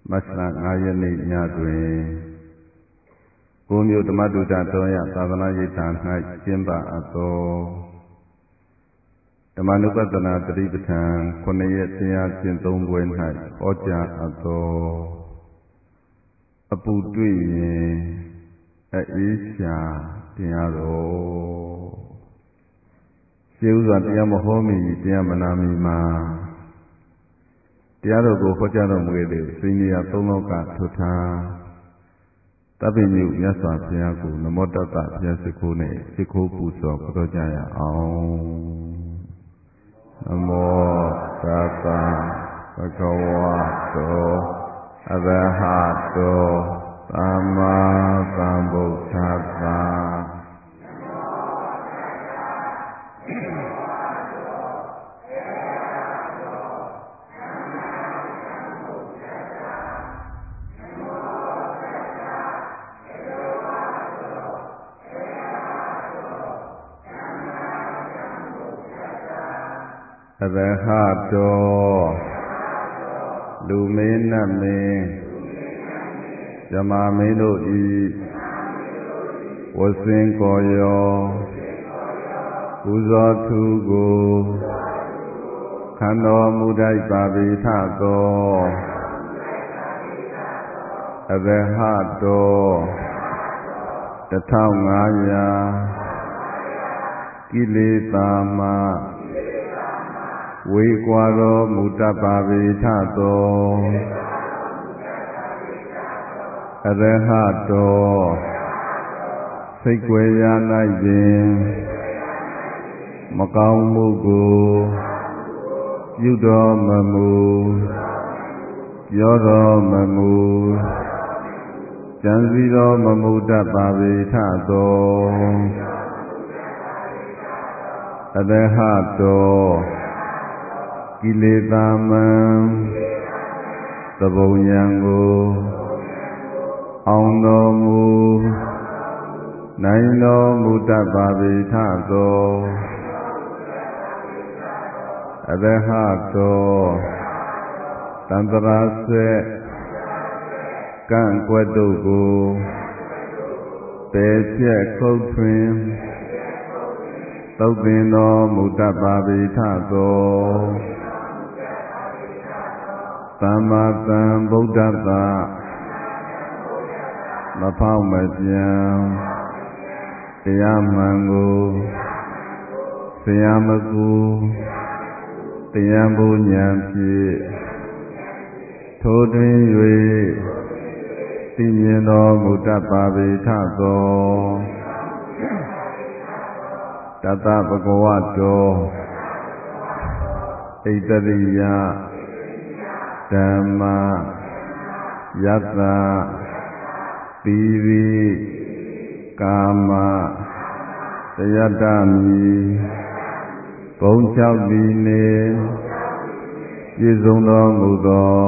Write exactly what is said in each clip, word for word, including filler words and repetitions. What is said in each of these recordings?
မတ်လငါးရက်နေ့ညတွင်ကိုမျိုးဓမ္မတုဒ္ဒတော်ရသာသနာ့ရိပ်သာ၌ကျင်းပအပ်သောဓမ္မနုပဒနာတတိပဋ္ဌာန်ခုနှစ်ရက်တရားကျင့်သုံးပွဲ၌ဟောကြားအပ်သောအပူတွေ့ရင်အေးရှာတရားတော်ကျေဥစွာတရားမဟောမီတရားမနာမီမှာတရားတော်ကိုဟောကြားတော်မူခဲ့တဲ့စိနေရသုံးလောကထွတ်ထားတပ္ပိမြုမြတ်စွာဘုရားကိုနမောတတ္တဘုရားရှိခိုးနဲ့ရှိခိုးပူဇော်ပတော်ကြရအောင်နမောတတ္တဘဂဝတောအရဟတောသမ္မာသမ္ဗုဒ္ဓัสสะအရဟတောလူမင်းနတ်မင်းဇမာမင်းတို့ဤဝဆင်းကောယောပူဇော်သူကိုခံတော်မူတတ်ပါပေထသောအရဟတောတထောင်ငါးရာကိလေသာမှဝေကွာတော်မူတတ်ပါပေထသောအရဟတောစိတ်ွယ်ရာ၌ပင်မကောင်းမှုကိုပြုတော်မမူပြောတော်မမူကြံစည်တော်မမူတတ်ပါပေထသောအရဟတောကိလေသာမံသဘုံဉာဏ်ကိုအောင်တော်မူနိုင်တော်မူတတ်ပါပေထသောအရဟတောတန္တရာဆွဲကန့်ကွက်တို့ကိုပယ်ပြက်ခုတ်ထွင်သုတ်သင်တော်မူတတ်ပါပေထသောသမ္မာသမ္ဗုဒ္ဓတ္တမဖောက်မပြန်တရားမှန်ကိုဆရာမကူတရားဘုဉာဏ်ဖြင့်ထိုတွင်၍သိမြင်တော်မူတတ်ပါပေထသောတတ္တဗဂဝတောဣတရိယဓမ္မယတ္တသီရိကာမတယတ္တမိဘုံ၆ဒီနေပြည့်စုံတော်မူသော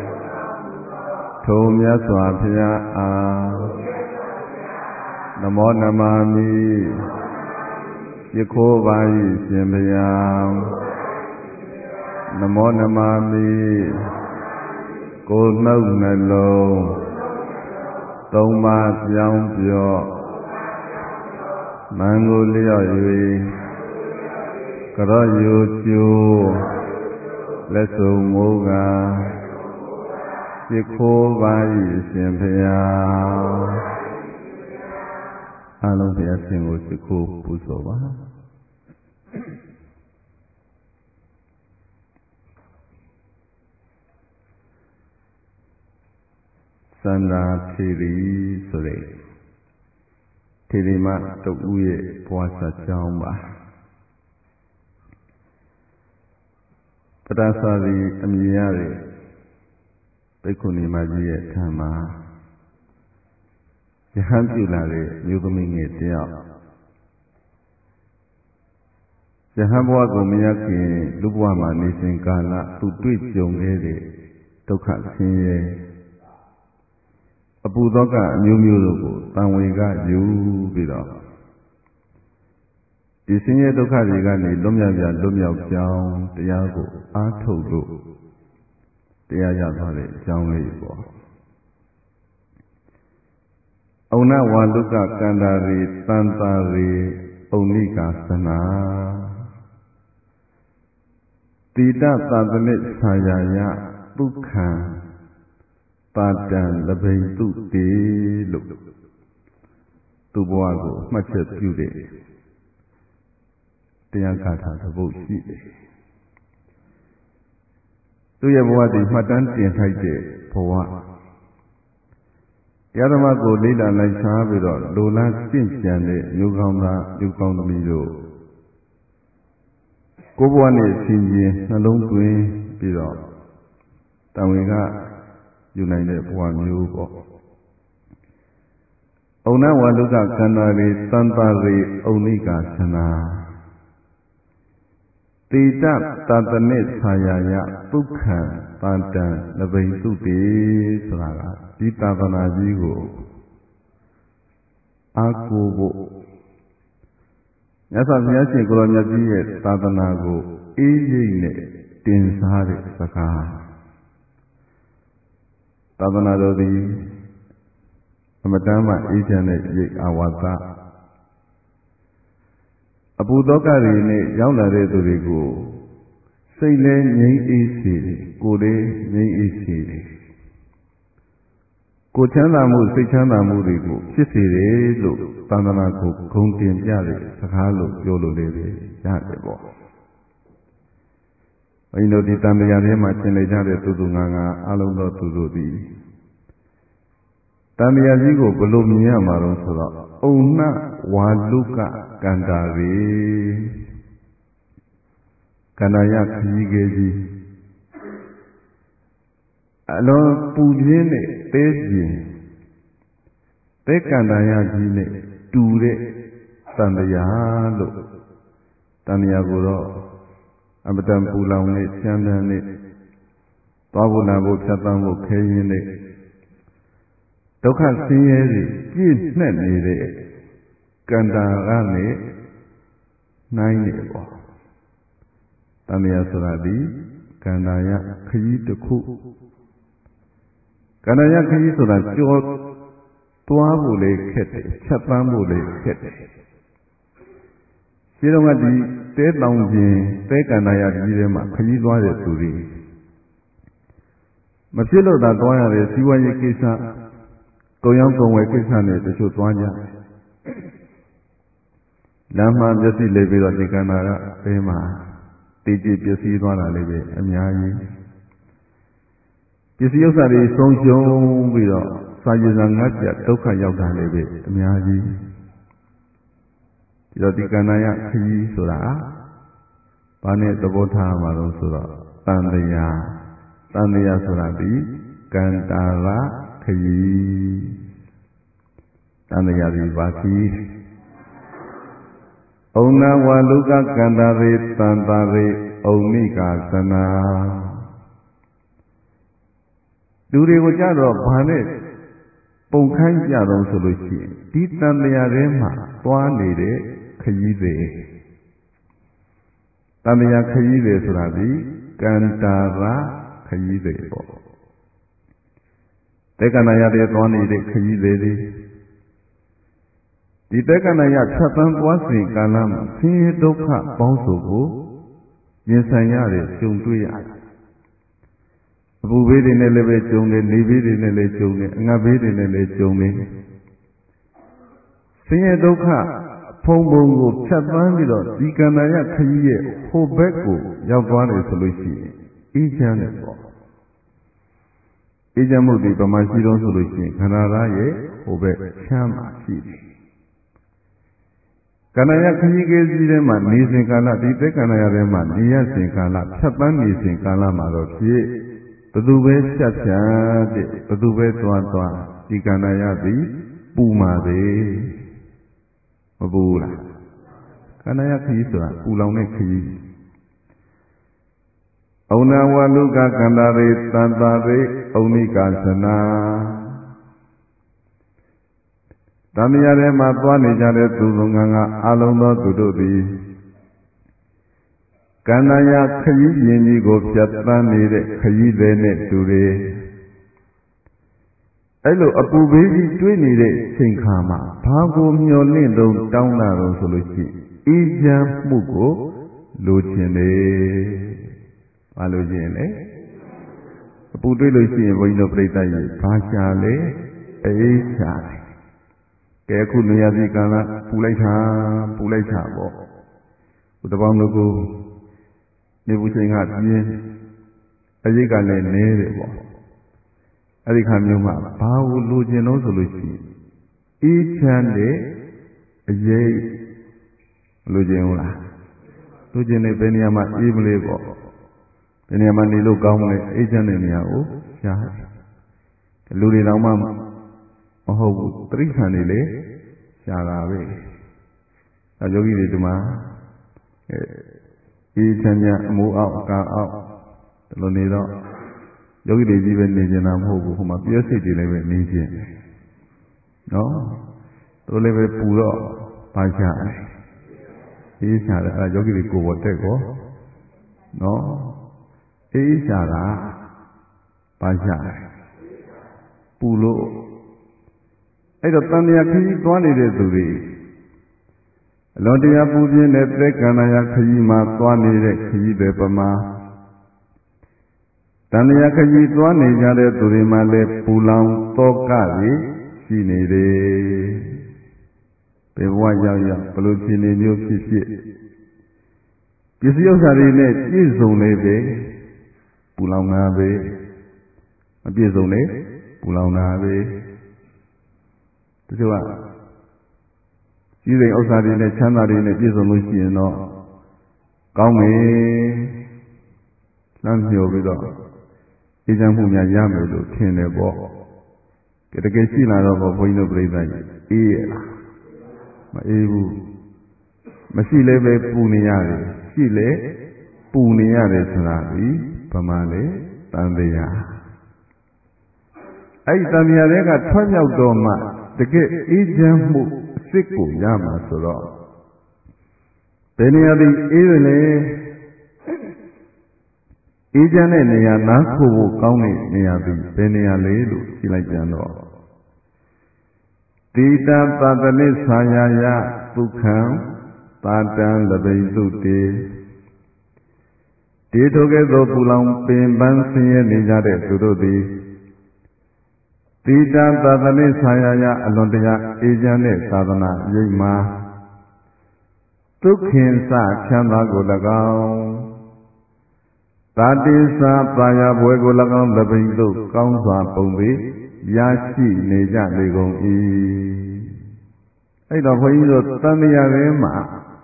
ထိုမြတ်စွာဘုရားအားနမောနမမိယခိုးပါ၏ရှင်ဘုရားနမောနမမိကိုယ်နှုတ်နှလုံးသုံးပါးပြောင်းပြော့မန်ကိုလျော့၍ကရော့ယိုကျိုးလက်စုံမိုးကားရှိခိုးပါ၏ရှင်ဘုရားအလုံးဘုရားရှင်ကိုရှိခိုးပူဇော်ပါစန္ဒာထေရီဆိုတဲ့ထေရီမတုတ်ဦးရဲ့ဘဝဆက်ကြောင်းပါပတ္တသာရီအမည်ရတဲ့ဘိက္ခုနီမကြီးရဲ့ထံမှာယဟန်ပြုလာတဲ့မျိုးသမီးငယ်တယောက်ယဟန်ဘဝကိုမရခင်လူဘဝမှာနေစဉ်ကာလသူတွေ့ကြုံခဲ့တဲ့ဒုက္ခဆင်းရဲအပူသောကအမျိုးမျိုးတို့ကိုတန်ဝေကယူပြီးတော့ဒီဆင်းရဲဒုက္ခတွေကနေလွတ်မြောက်ကြလွတ်မြောက်ကြောင်းတရားကိုအားထုတ်လို့တတရားရသွားတဲ့အကြောင်းလေးပေါ့ဩနဝါလုကကန္တာရီတန်တာရီဩနိကာသနာတိတသတနိဆာယာယဒုက္ခံပါတံလဘိန်တုတိလို့သူ့ဘဝကိုမှတ်ချက်ပြုတဲ့တရားဂါထာတစ်ပုဒ်ရှိတယ်သူရဲ့ဘဝတည်မှတ်တမ်းတင်ထိုက်တဲ့ဘဝတရားဓမ္မကိုလေ့လာလိုက်စားပြီးတော့လိုလားကျင့်ကြံတဲ့မျိုးကောင်းသားမျိုးကောင်းသမီးတို့ကိုယ်ဘဝနဲ့ဆင်ခြင်နှလုံးသွင်းပြီးတော့တံဝင်ကယူနိုင်တဲ့ဘဝမျိုးပေါ့ဩနဝါလုကခန္ဓာရေတန်တာရေဩနိကာသနာတိတသတနိဆာယာယဒုက္ခံပါတံလဘိန်တုတိဆိုတာကဒီသာသနာကြီးကိုအားကိုးဖို့မြတ်စွာဘုရားရှင်ကိုရောမြတ်ကြီးရဲ့သာသနာကိုအေးရိပ်နဲ့တင်စားတဲ့စကားသာသနာတော်သည်အမတမ်းမှအေးချမ်းတဲ့ရိပ်အာဝါသအပူသောကတွေနဲ့ရောက်လာတဲ့သူတွေကိုစိတ်လည်းငြိမ်းအေးစေတယ်ကိုယ်လည်းငြိမ်းအေးစေတယ်ကိုယ်ချမ်းသာမှုစိတ်ချမ်းသာမှုတွေကိုဖြစ်စေတယ်လို့သန္တနာကိုဂုဏ်တင်ပြတဲ့စကားလို့ပြောလို့လည်းရတယ်ပေါ့ဘုန်းကြီးတို့ဒီတန်တရားထဲမှာသင်လေကြတဲ့သူသူငါငါအလုံးသောသူတို့သည်တန်တရားကြီးကိုဘယ်လိုမြင်ရမှာတော့ဆိုတော့ဩနဝါလုကကန္တာရေကန္တာယခကြီးကြီးကြီးအလုံးပူပြင်းတဲ့တဲရှင်တဲကန္တာယကြီးနဲ့တူတဲ့တန်တရားလို့တန်တရားကိုတော့အမတန်ပူလောင်နဲ့ချမ်းသာနဲ့သွားဖို့လာဖို့ဖြတ်သန်းဖို့ခဲရင်းနဲ့ဒုက္ခဆင်းရဲတွေပြည့်နှက်နေတဲ့ကန္တာကနေနိုင်နေပေါ့တန်တရားဆိုတာဒီကန္တာယခကြီးတစ်ခုကန္တာယခကြီးဆိုတာကြောသွားဖို့လေခက်တယ်ဖြတ်သန်းဖို့လေခက်တယ်ဒီတော့ကဒီတဲတောင်ပြင်တဲကန္တာယကြီးထဲမှာခကြီးသွားတဲ့သူတွေမဖြစ်လို့သာသွားရတဲ့စီဝါရေးကိစ္စကုန်ရောက်ကုန်ဝယ်ကိစ္စနဲ့တချို့သွားကြလမ်းမှာမျက်စိလေးပြီးတော့ဒီကန္တာကအဲမှာတည်ကြည်ပျက်စီးသွားတာလေးပဲအများကြီးပစ္စည်းဥစ္စာတွေဆုံးရှုံးပြီးတော့စာရည်စာငတ်ပြဒုက္ခရောက်တာလေးပဲအများကြီးဒီတော့ဒီကန္တာယခကြီးဆိုတာဘာနဲ့သဘောထားမှာလို့ဆိုတော့တန်တရားတန်တရားဆိုတာဒီကန္တာရခကြီးတန်တရားဒီပါခကြီးဩနဝါလုကကန္တာရေတန်တာရေဩနိကာသနာလူတွေကိုကြတော့ဘာနဲ့ပုံခိုင်းကြတော့ဆိုလို့ရှိရင်ဒီတန်တရားထဲမှာသွားနေတဲ့ခကြီးတွေတန်တရားခကြီးတွေဆိုတာဒီကန္တာရခကြီးတွေပေါ့တေကနာရတဲ့သွားနေတဲ့ခကြီးတွေဒီတေကနာရဖြတ်သန်းသွားစဉ်ကာလမှာဆင်းရဲဒုက္ခပေါင်းစုံကိုရင်ဆိုင်ရတဲ့ကြုံတွေ့ရတယ်အပူဘေးတွေနဲ့လည်းပဲကြုံတယ်နေဘေးတွေနဲ့လည်းကြုံတယ်အငတ်ဘေးတွေနဲ့လည်းကြုံတယ်ဆင်းရဲဒုက္ခဖုံဖုံကိုဖြတ်သန်းပြီးတော့ဒီကန္တာယခကြီးရဲ့ဟိုဘက်ကိုရောက်သွားတယ်ဆိုလို့ရှိရင်အေးချမ်းတယ်ပေါ့အေးချမ်းမှုဒီပမာရှိတော့ဆိုလို့ရှိရင်ခန္ဓာသားရဲ့ဟိုဘက်ချမ်းသာရှိတယ်ကန္တာယခကြီးကြီးစီးထဲမှာနေစဉ်ကာလဒီသက်ကန္တာယထဲမှာနေရစဉ်ကာလဖြတ်သန်းနေစဉ်ကာလမှာတော့ဖြစ်ဘသူပဲဖြတ်ဖြတ်တဲ့ဘသူပဲသွားသွားဒီကန္တာယသည်ပူမှာသေးမပူလားကန္တာယခကြီးဆိုတာပူလောင်တဲ့ခကြီးဩနဝါလုကကန္တာရေတန်တာရေဩနိကာသနာတန်မြာထဲမှာသွားနေကြတဲ့သူစုံငန်းကအလုံးသောသူတို့သည်ကန္နာယခရီးရင်ကြီးကိုဖြတ်သန်းနေတဲ့ခရီးသည်နဲ့တူတယ်အဲ့လိုအပူဘေးကြီးတွေးနေတဲ့ချိန်ခါမှာဘာကိုမျှော်လင့်တော့တောင်းတာတော့ဆိုလို့ရှိရင်အေးချမ်းမှုကိုလိုချင်တယ်ဘာလိုချင်လဲအပူတွေးလို့ရှိရင်ဘုန်းကြီးတို့ပြိဿကြီးဘာရှာလဲအေးရှာတယ်ကဲအခုနေရာစီကံကပူလိုက်တာပူလိုက်တာပေါ့ဟိုတပေါင်းတို့ကိုနေဘူးချိန်ကပြင်းအရေးကလည်းနည်းတယ်ပေါ့အဲ့ဒီခါမျိုးမှာဘာကိုလိုချင်တော့ဆိုလို့ရှိရင်အေးချမ်းတဲ့အရေးလိုချင်ဘူးလားလိုချင်နေဘယ်နေရာမှာအေးမလဲပေါ့ဘယ်နေရာမှာနေလို့ကောင်းမလဲအေးချမ်းတဲ့နေရာကိုရှားလူတွေတောင်မှမဟုတ်ဘူးတိရစ္ဆာန်တွေလေရှားတာပဲအဲယောဂီတွေဒီမှာအေးချမ်းချမ်းအမိုးအောက်အကာအောက်ဒီလိုနေတော့ယောဂီတွေကြီးပဲနေကြတာမဟုတ်ဘူးဟိုမှာပြည့်စိတ်တွေလည်းပဲနေကြတယ်နော်တို့လည်းပဲပူတော့ပါရှားတယ်အေးရှားတယ်အဲယောဂီတွေကိုယ်ပေါ်တက်ကောနော်အေးရှားတာပါရှားတယ်ပူလို့အဲ့တော့တန်မြာခကြီးသွားနေတဲ့သူတွေအလွန်တရာပူပြင်းတဲ့သက်ကန္နာယခကြီးမှာသွားနေတဲ့ခကြီးတွေပမာတန်မြာခကြီးသွားနေကြတဲ့သူတွေမှာလည်းပူလောင်တောကကြီးရှိနေတယ်ဘယ်ဘဝရောက်ရောက်ဘလို့ဖြစ်နေမျိုးဖြစ်ဖြစ်ပစ္စည်းဥစ္စာတွေနဲ့ပြည့်စုံနေပဲပူလောင်တာပဲမပြည့်စုံလေပူလောင်တာပဲတချို့ကကြီးစိမ်ဥစ္စာတွေနဲ့ချမ်းသာတွေနဲ့ပြည့်စုံလို့ရှိရင်တော့ကောင်းမယ်လမ်းညှို့ပြီးတော့အေးချမ်းမှုများရမယ်လို့ထင်တယ်ပေါ့တကယ်ရှိလာတော့ဘုန်းကြီးတို့ပြိဿကြီးအေးရလားမအေးဘူးမရှိလည်းပဲပူနေရတယ်ရှိလေပူနေရတယ်ဆိုတာဒီဗမာလေတန်တရားအဲ့ဒီတန်တရားတွေကထွက်မြောက်တော့မှတကယ်အေးချမ်းမှုအစ်စ်ကိုရမှာဆိုတော့ဘယ်နေရာဒီအေးရလဲအေးချမ်းတဲ့နေရာနားခိုဖို့ကောင်းတဲ့နေရာဒီဘယ်နေရာလဲလို့ကြည့်လိုက်ကြတော့တိတသတ္တနိသယာယဒုက္ခံတာတံလဘိသုတေဒီထိုကဲ့သို့ပူလောင်ပင်ပန်းဆင်းရဲနေကြတဲ့သူတို့သည်တိတသတ္တနိသယာယအလွန်တရာအေးချမ်းတဲ့သာသနာရိပ်မှာဒုက္ခင်စချမ်းသာကို၎င်းတာတိသပါယဘွယ်ကို၎င်းလဘိသုကောင်းစွာပုံပြီးရရှိနေကြလေကုန်၏အဲ့တော့ဘုန်းကြီးတို့တန်တရားထဲမှာ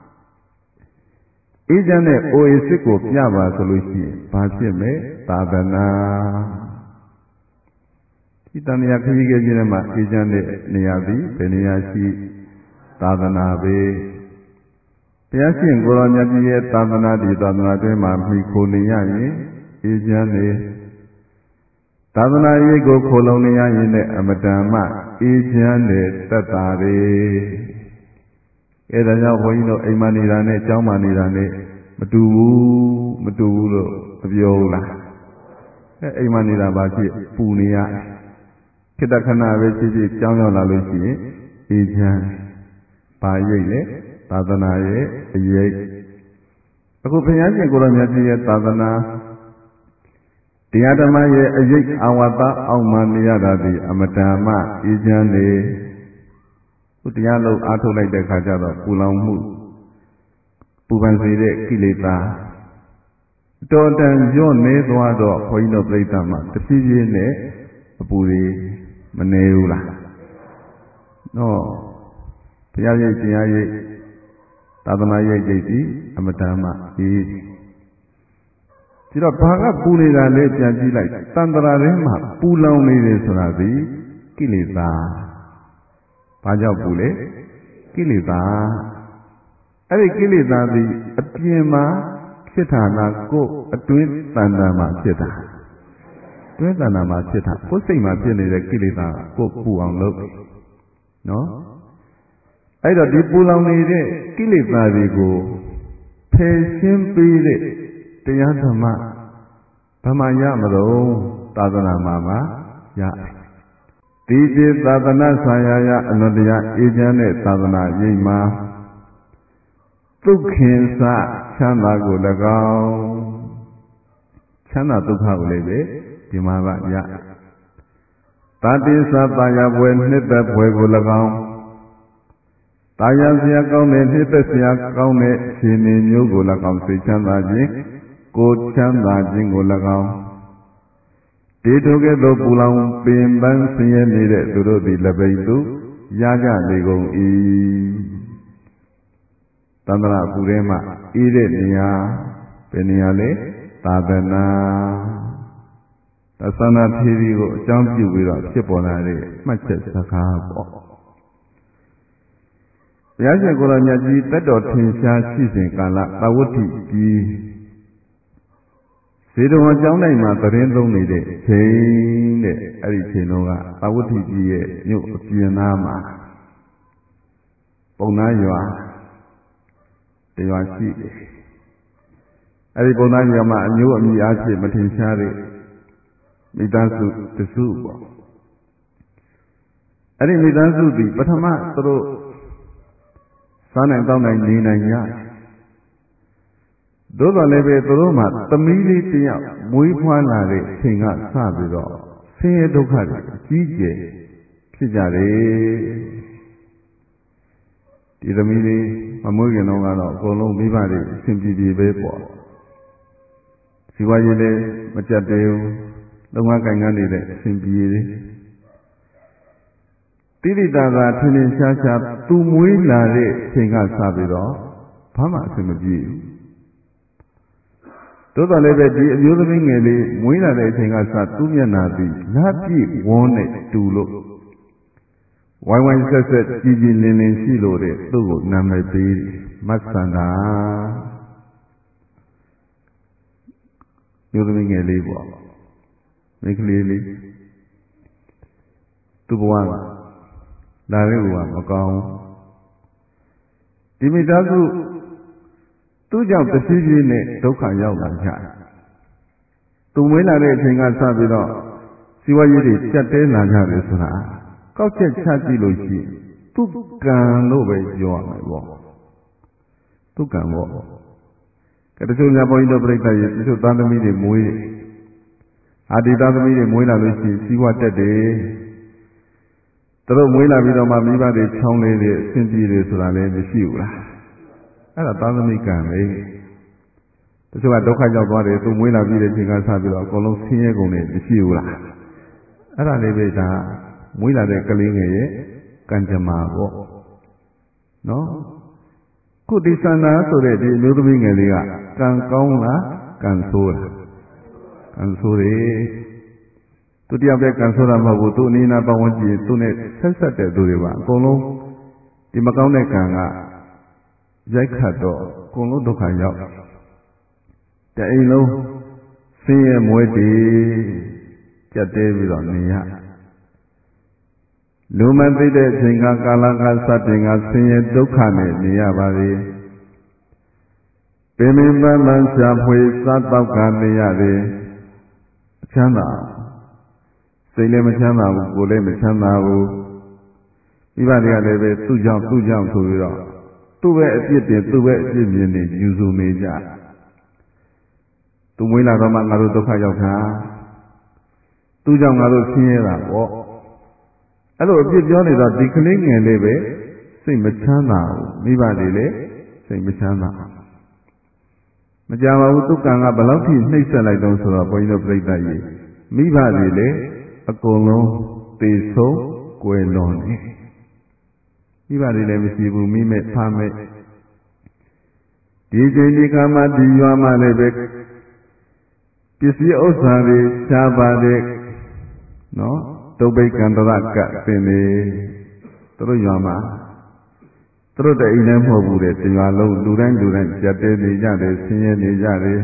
အေးချမ်းတဲ့အိုအေစစ်ကိုပြပါဆိုလို့ရှိရင်ဘာဖြစ်မဲသာသနာဒီတန်တရားခကြီးကြီးထဲမှာအေးချမ်းတဲ့နေရာသည်ဘယ်နေရာရှိသာသနာပဲဘုရားရှင်ကိုရောမြတ်ကြီးရဲ့သာသနာဒီသာသနာတွင်မှာမိခိုနေရရင်အေးချမ်းနေသာသနာရေးကိုခိုလုံနေရရင်လည်းအမတန်မှအေးချမ်းတဲ့တတ်တာတွေအဲဒါကြောင့်ဘုန်းကြီးတို့အိမ်မနေတာနဲ့ကျောင်းမနေတာနဲ့မတူဘူးမတူဘူးလို့မပြောဘူးလားအဲအိမ်မနေတာဘာဖြစ်ပူနေရခိတ္တခဏပဲဖြစ်ဖြစ်ကျောင်းရောက်လာလို့ရှိရင်အေးချမ်းပါရိတ်လေသာသနာရဲ့အရေးအခုဘုရားရှင်ကိုရောမြတ်ကြီးရဲ့သာသနာတရားဓမ္မရဲ့အရေးအာဝတ္တအောင်မှနေရတာဒီအမတန်မှအေးချမ်းနေခုတရားလုံးအားထုတ်လိုက်တဲ့ခါကျတော့ပူလောင်မှုပူပန်စေတဲ့ကိလေသာတော်တန်ညွတ်နေသွားတော့ဘုန်းကြီးတို့ပြိဿမှာတဖြည်းဖြည်းနဲ့အပူတွေမနေဘူးလားနော်ဘုရားရဲ့ရှင်အားရဲ့သာသနာရဲ့ကြိတ်ဒီအမတန်မှအေးဒီတော့ဘာကပူနေတာလဲပြန်ကြည့်လိုက်တန်ត្រာထဲမှာပူလောင်နေတယ်ဆိုတာဒီကိလေသာဘာကြောင့်ပူလဲကိလေသာအဲ့ဒီကိလေသာဒီအပြင်မှာဖြစ်တာလားကိုယ်အတွင်းတဏ္ဍာမှာဖြစ်တာတွင်းတဏ္ဍာမှာဖြစ်တာကိုယ်စိတ်မှာဖြစ်နေတဲ့ကိလေသာကိုယ်ပူအောင်လုပ်နော်အဲ့တော့ဒီပူလောင်နေတဲ့ကိလေသာတွေကိုဖရှင်းပေးတဲ့တရားဓမ္မဘာမှရမလို့သာသနာမှာမှာရတယ်ဒီဒီသာသနာဆရာရအလွန်တရာအေးချမ်းတဲ့သာသနာရိပ်မှာဒုက္ခင်စချမ်းသာကို၎င်းချမ်းသာဒုက္ခကိုလည်းပဲဒီမှာကရတာတိသတာယာဘွယ်နှစ်သက်ဘွယ်ကို၎င်းတာယာစရာကောင်းတဲ့နှစ်သက်စရာကောင်းတဲ့ရှင်နေမျိုးကို၎င်းစိတ်ချမ်းသာခြင်းကိုချမ်းသာခြင်းကို၎င်းတေထုကဲ့သို့ပူလောင်ပင်ပန်းဆင်းရဲနေတဲ့သူတို့သည်လက်ပိတ်သူရကြလေကုန်၏သန္တရပူထဲမှာအေးတဲ့နေရာဘယ်နေရာလဲသာသနာသသနာထေရီကိုအကြောင်းပြုပြီးတော့ဖြစ်ပေါ်လာတဲ့မှတ်ချက်စကားပေါ့ဘုရားရှင်ကိုယ်တော်မြတ်ကြီးတတ်တော်ထင်ရှားရှိစဉ်ကာလသဝတ္ထိကြီးဇေတဝန်ကျောင်းတိုင်းမှာသတင်းသုံးနေတဲ့ချိန်တဲ့အဲ့ဒီချိန်တော့ကသဝတ္ထိကြီးရဲ့မြို့အပြင်သားမှာပုံသားရွာတရွာရှိတယ်အဲ့ဒီပုံသားရွာမှာအမျိုးအမည်အားဖြင့်မထင်ရှားတဲ့မိသားစုတစုပေါ့အဲ့ဒီမိသားစုဒီပထမသူတို့စားနိုင်တောင်းနိုင်နေနိုင်ရသို့တော်လည်းပဲသူတို့မှာသမီးလေးတယောက်မွေးဖွားလာတဲ့အချိန်ကစပြီးတော့ဆင်းရဲဒုက္ခတွေအကြီးကျယ်ဖြစ်ကြတယ်ဒီသမီးလေးမမွေးခင်တော့ကတော့အကုန်လုံးမိဘတွေအဆင်ပြေပြေပဲပေါ့စီဝါရေးလည်းမကြက်သေးဘူးလုံငါကိုင်ကန်းနေတဲ့အဆင်ပြေတယ်တိတိတာသာထင်ထင်ရှားရှားသူမွေးလာတဲ့အချိန်ကစပြီးတော့ဘာမှအဆင်မပြေဘူးသို့တော်လည်းပဲဒီအမျိုးသမီးငယ်လေးမွေးလာတဲ့အချိန်ကစသူ့မျက်နှာပြီးလက်ပြည့်ဝန်းနဲ့တူလို့ဝိုင်းဝိုင်းဆက်ဆက်ကြည်ကြည်လင်လင်ရှိလို့တဲ့သူ့ကိုနာမည်ပေးမတ်စန္ဒာမျိုးသမီးငယ်လေးပေါ့မိန်းကလေးလေးသူ့ဘဝကလာတဲ့ဘဝမကောင်းဒီမိသားစုသူ့ကြောင့်တဖြည်းဖြည်းနဲ့ဒုက္ခရောက်လာကြသူမွေးလာတဲ့အချိန်ကစပြီးတော့စီဝါရေးတွေကြက်တဲလာကြတယ်ဆိုတာကောက်ချက်ချကြည့်လို့ရှိရင်သူ့ကံလို့ပဲပြောရမယ်ပေါ့သူ့ကံပေါ့ကတချို့ညာဘုန်းကြီးတို့ပြိဿရဲ့တချို့သားသမီးတွေမွေးတယ်အာဒီသားသမီးတွေမွေးလာလို့ရှိရင်စီဝါတက်တယ်သူတို့မွေးလာပြီးတော့မှမိဘတွေချောင်းလေးတွေအဆင်ပြေတယ်ဆိုတာလည်းမရှိဘူးလားအဲ့ဒါသားသမီးကံပဲတချို့ကဒုက္ခရောက်သွားတယ်သူမွေးလာပြီးတဲ့ချိန်ကစပြီးတော့အကုန်လုံးဆင်းရဲကုန်တယ်မရှိဘူးလားအဲ့ဒါလေးပဲဒါမွေးလာတဲ့ကလေးငယ်ရဲ့ကံကြမ္မာပေါ့နော်ခုဒီသန္တာဆိုတဲ့ဒီအမျိုးသမီးငယ်လေးကကံကောင်းလားကံဆိုးလားကံဆိုးတယ်သူတယောက်ပဲကံဆိုးတာမဟုတ်ဘူးသူအနိနာပတ်ဝန်းကျင်သူနဲ့ဆက်ဆက်တဲ့သူတွေပါအကုန်လုံးဒီမကောင်းတဲ့ကံကရိုက်ခတ်တော့အကုန်လုံးဒုက္ခရောက်တဲ့အိမ်လုံးဆင်းရဲမွဲတေကြက်တဲပြီးတော့နေရလူမသိတဲ့အချိန်ကကာလကစတင်ကဆင်းရဲဒုက္ခနဲ့နေရပါလေပင်ပင်ပန်းပန်းရှာဖွေစားတော့ကနေရတယ်အချမ်းသာစိတ်လည်းမချမ်းသာဘူးကိုယ်လည်းမချမ်းသာဘူးမိဘတွေကလည်းပဲသူ့ကြောင့်သူ့ကြောင့်ဆိုပြီးတော့သူ့ပဲအပြစ်တင်သူ့ပဲအပြစ်မြင်နေယူဆနေကြသူမွေးလာတော့မှငါတို့ဒုက္ခရောက်တာသူ့ကြောင့်ငါတို့ဆင်းရဲတာပေါ့အဲ့လိုအပြစ်ပြောနေတော့ဒီကလေးငယ်လေးပဲစိတ်မချမ်းသာဘူးမိဘတွေလည်းစိတ်မချမ်းသာမကြပါဘူးသူကံကဘယ်လောက်ထိနှိမ့်ဆက်လိုက်တော့ဆိုတော့ဘုန်းကြီးတို့ပြိဿကြီးမိဘတွေလည်းအကုန်လုံးသေဆုံးကွယ်လွန်နေမိဘတွေလည်းမရှိဘူးမိမဲ့ဖားမဲ့ဒီချိန်ဒီခါမှဒီရွာမှလည်းပဲပစ္စည်းဥစ္စာတွေရှားပါတယ်နော်တုတ်ပိတ်ကံတရကသင်နေသူတို့ရွာမှာသူတို့တအိမ်လည်းမဟုတ်ဘူးတဲ့တရွာလုံးလူတိုင်းလူတိုင်းကြက်တဲနေကြတယ်ဆင်းရဲနေကြတယ်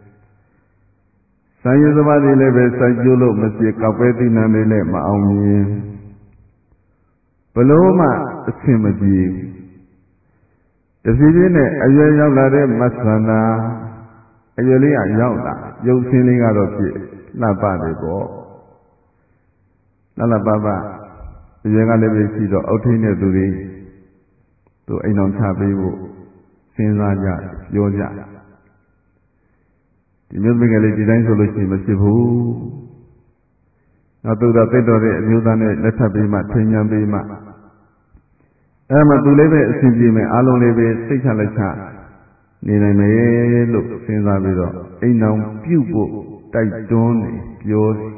ဆိုင်ရသမားတွေလည်းပဲစိုက်ကျိုးလို့မဖြစ်ကောက်ပဲတိနံတွေလည်းမအောင်မြင်ဘလို့မှအဆင်မပြေတဖြည်းဖြည်းနဲ့အရွယ်ရောက်လာတဲ့မဆန္ဒအရွယ်လေးကရောက်လာရုပ်ဆင်းလေးကတော့ဖြစ်လှပတယ်ပေါ့လှလှပပအရွယ်ကလည်းပဲရှိတော့အောက်ထိပ်တဲ့သူတွေသူအိမ်တော်ချပေးဖို့စဉ်းစားကြပြောကြဒီမျိုးသမီးကလေးဒီတိုင်းဆိုလို့ရှိရင်မဖြစ်ဘူးနောက်သူတော့သိတော်တဲ့အမျိုးသားနဲ့လက်ထပ်ပေးမှထိန်ညာပေးမှအဲမှာသူလေးပဲအဆင်ပြေမယ်အားလုံးလေးပဲစိတ်ချလက်ချနေနိုင်မယ်လို့စဉ်းစားပြီးတော့အိမ်တော်ပြုတ်ဖို့တိုက်တွန်းနေပြောတယ်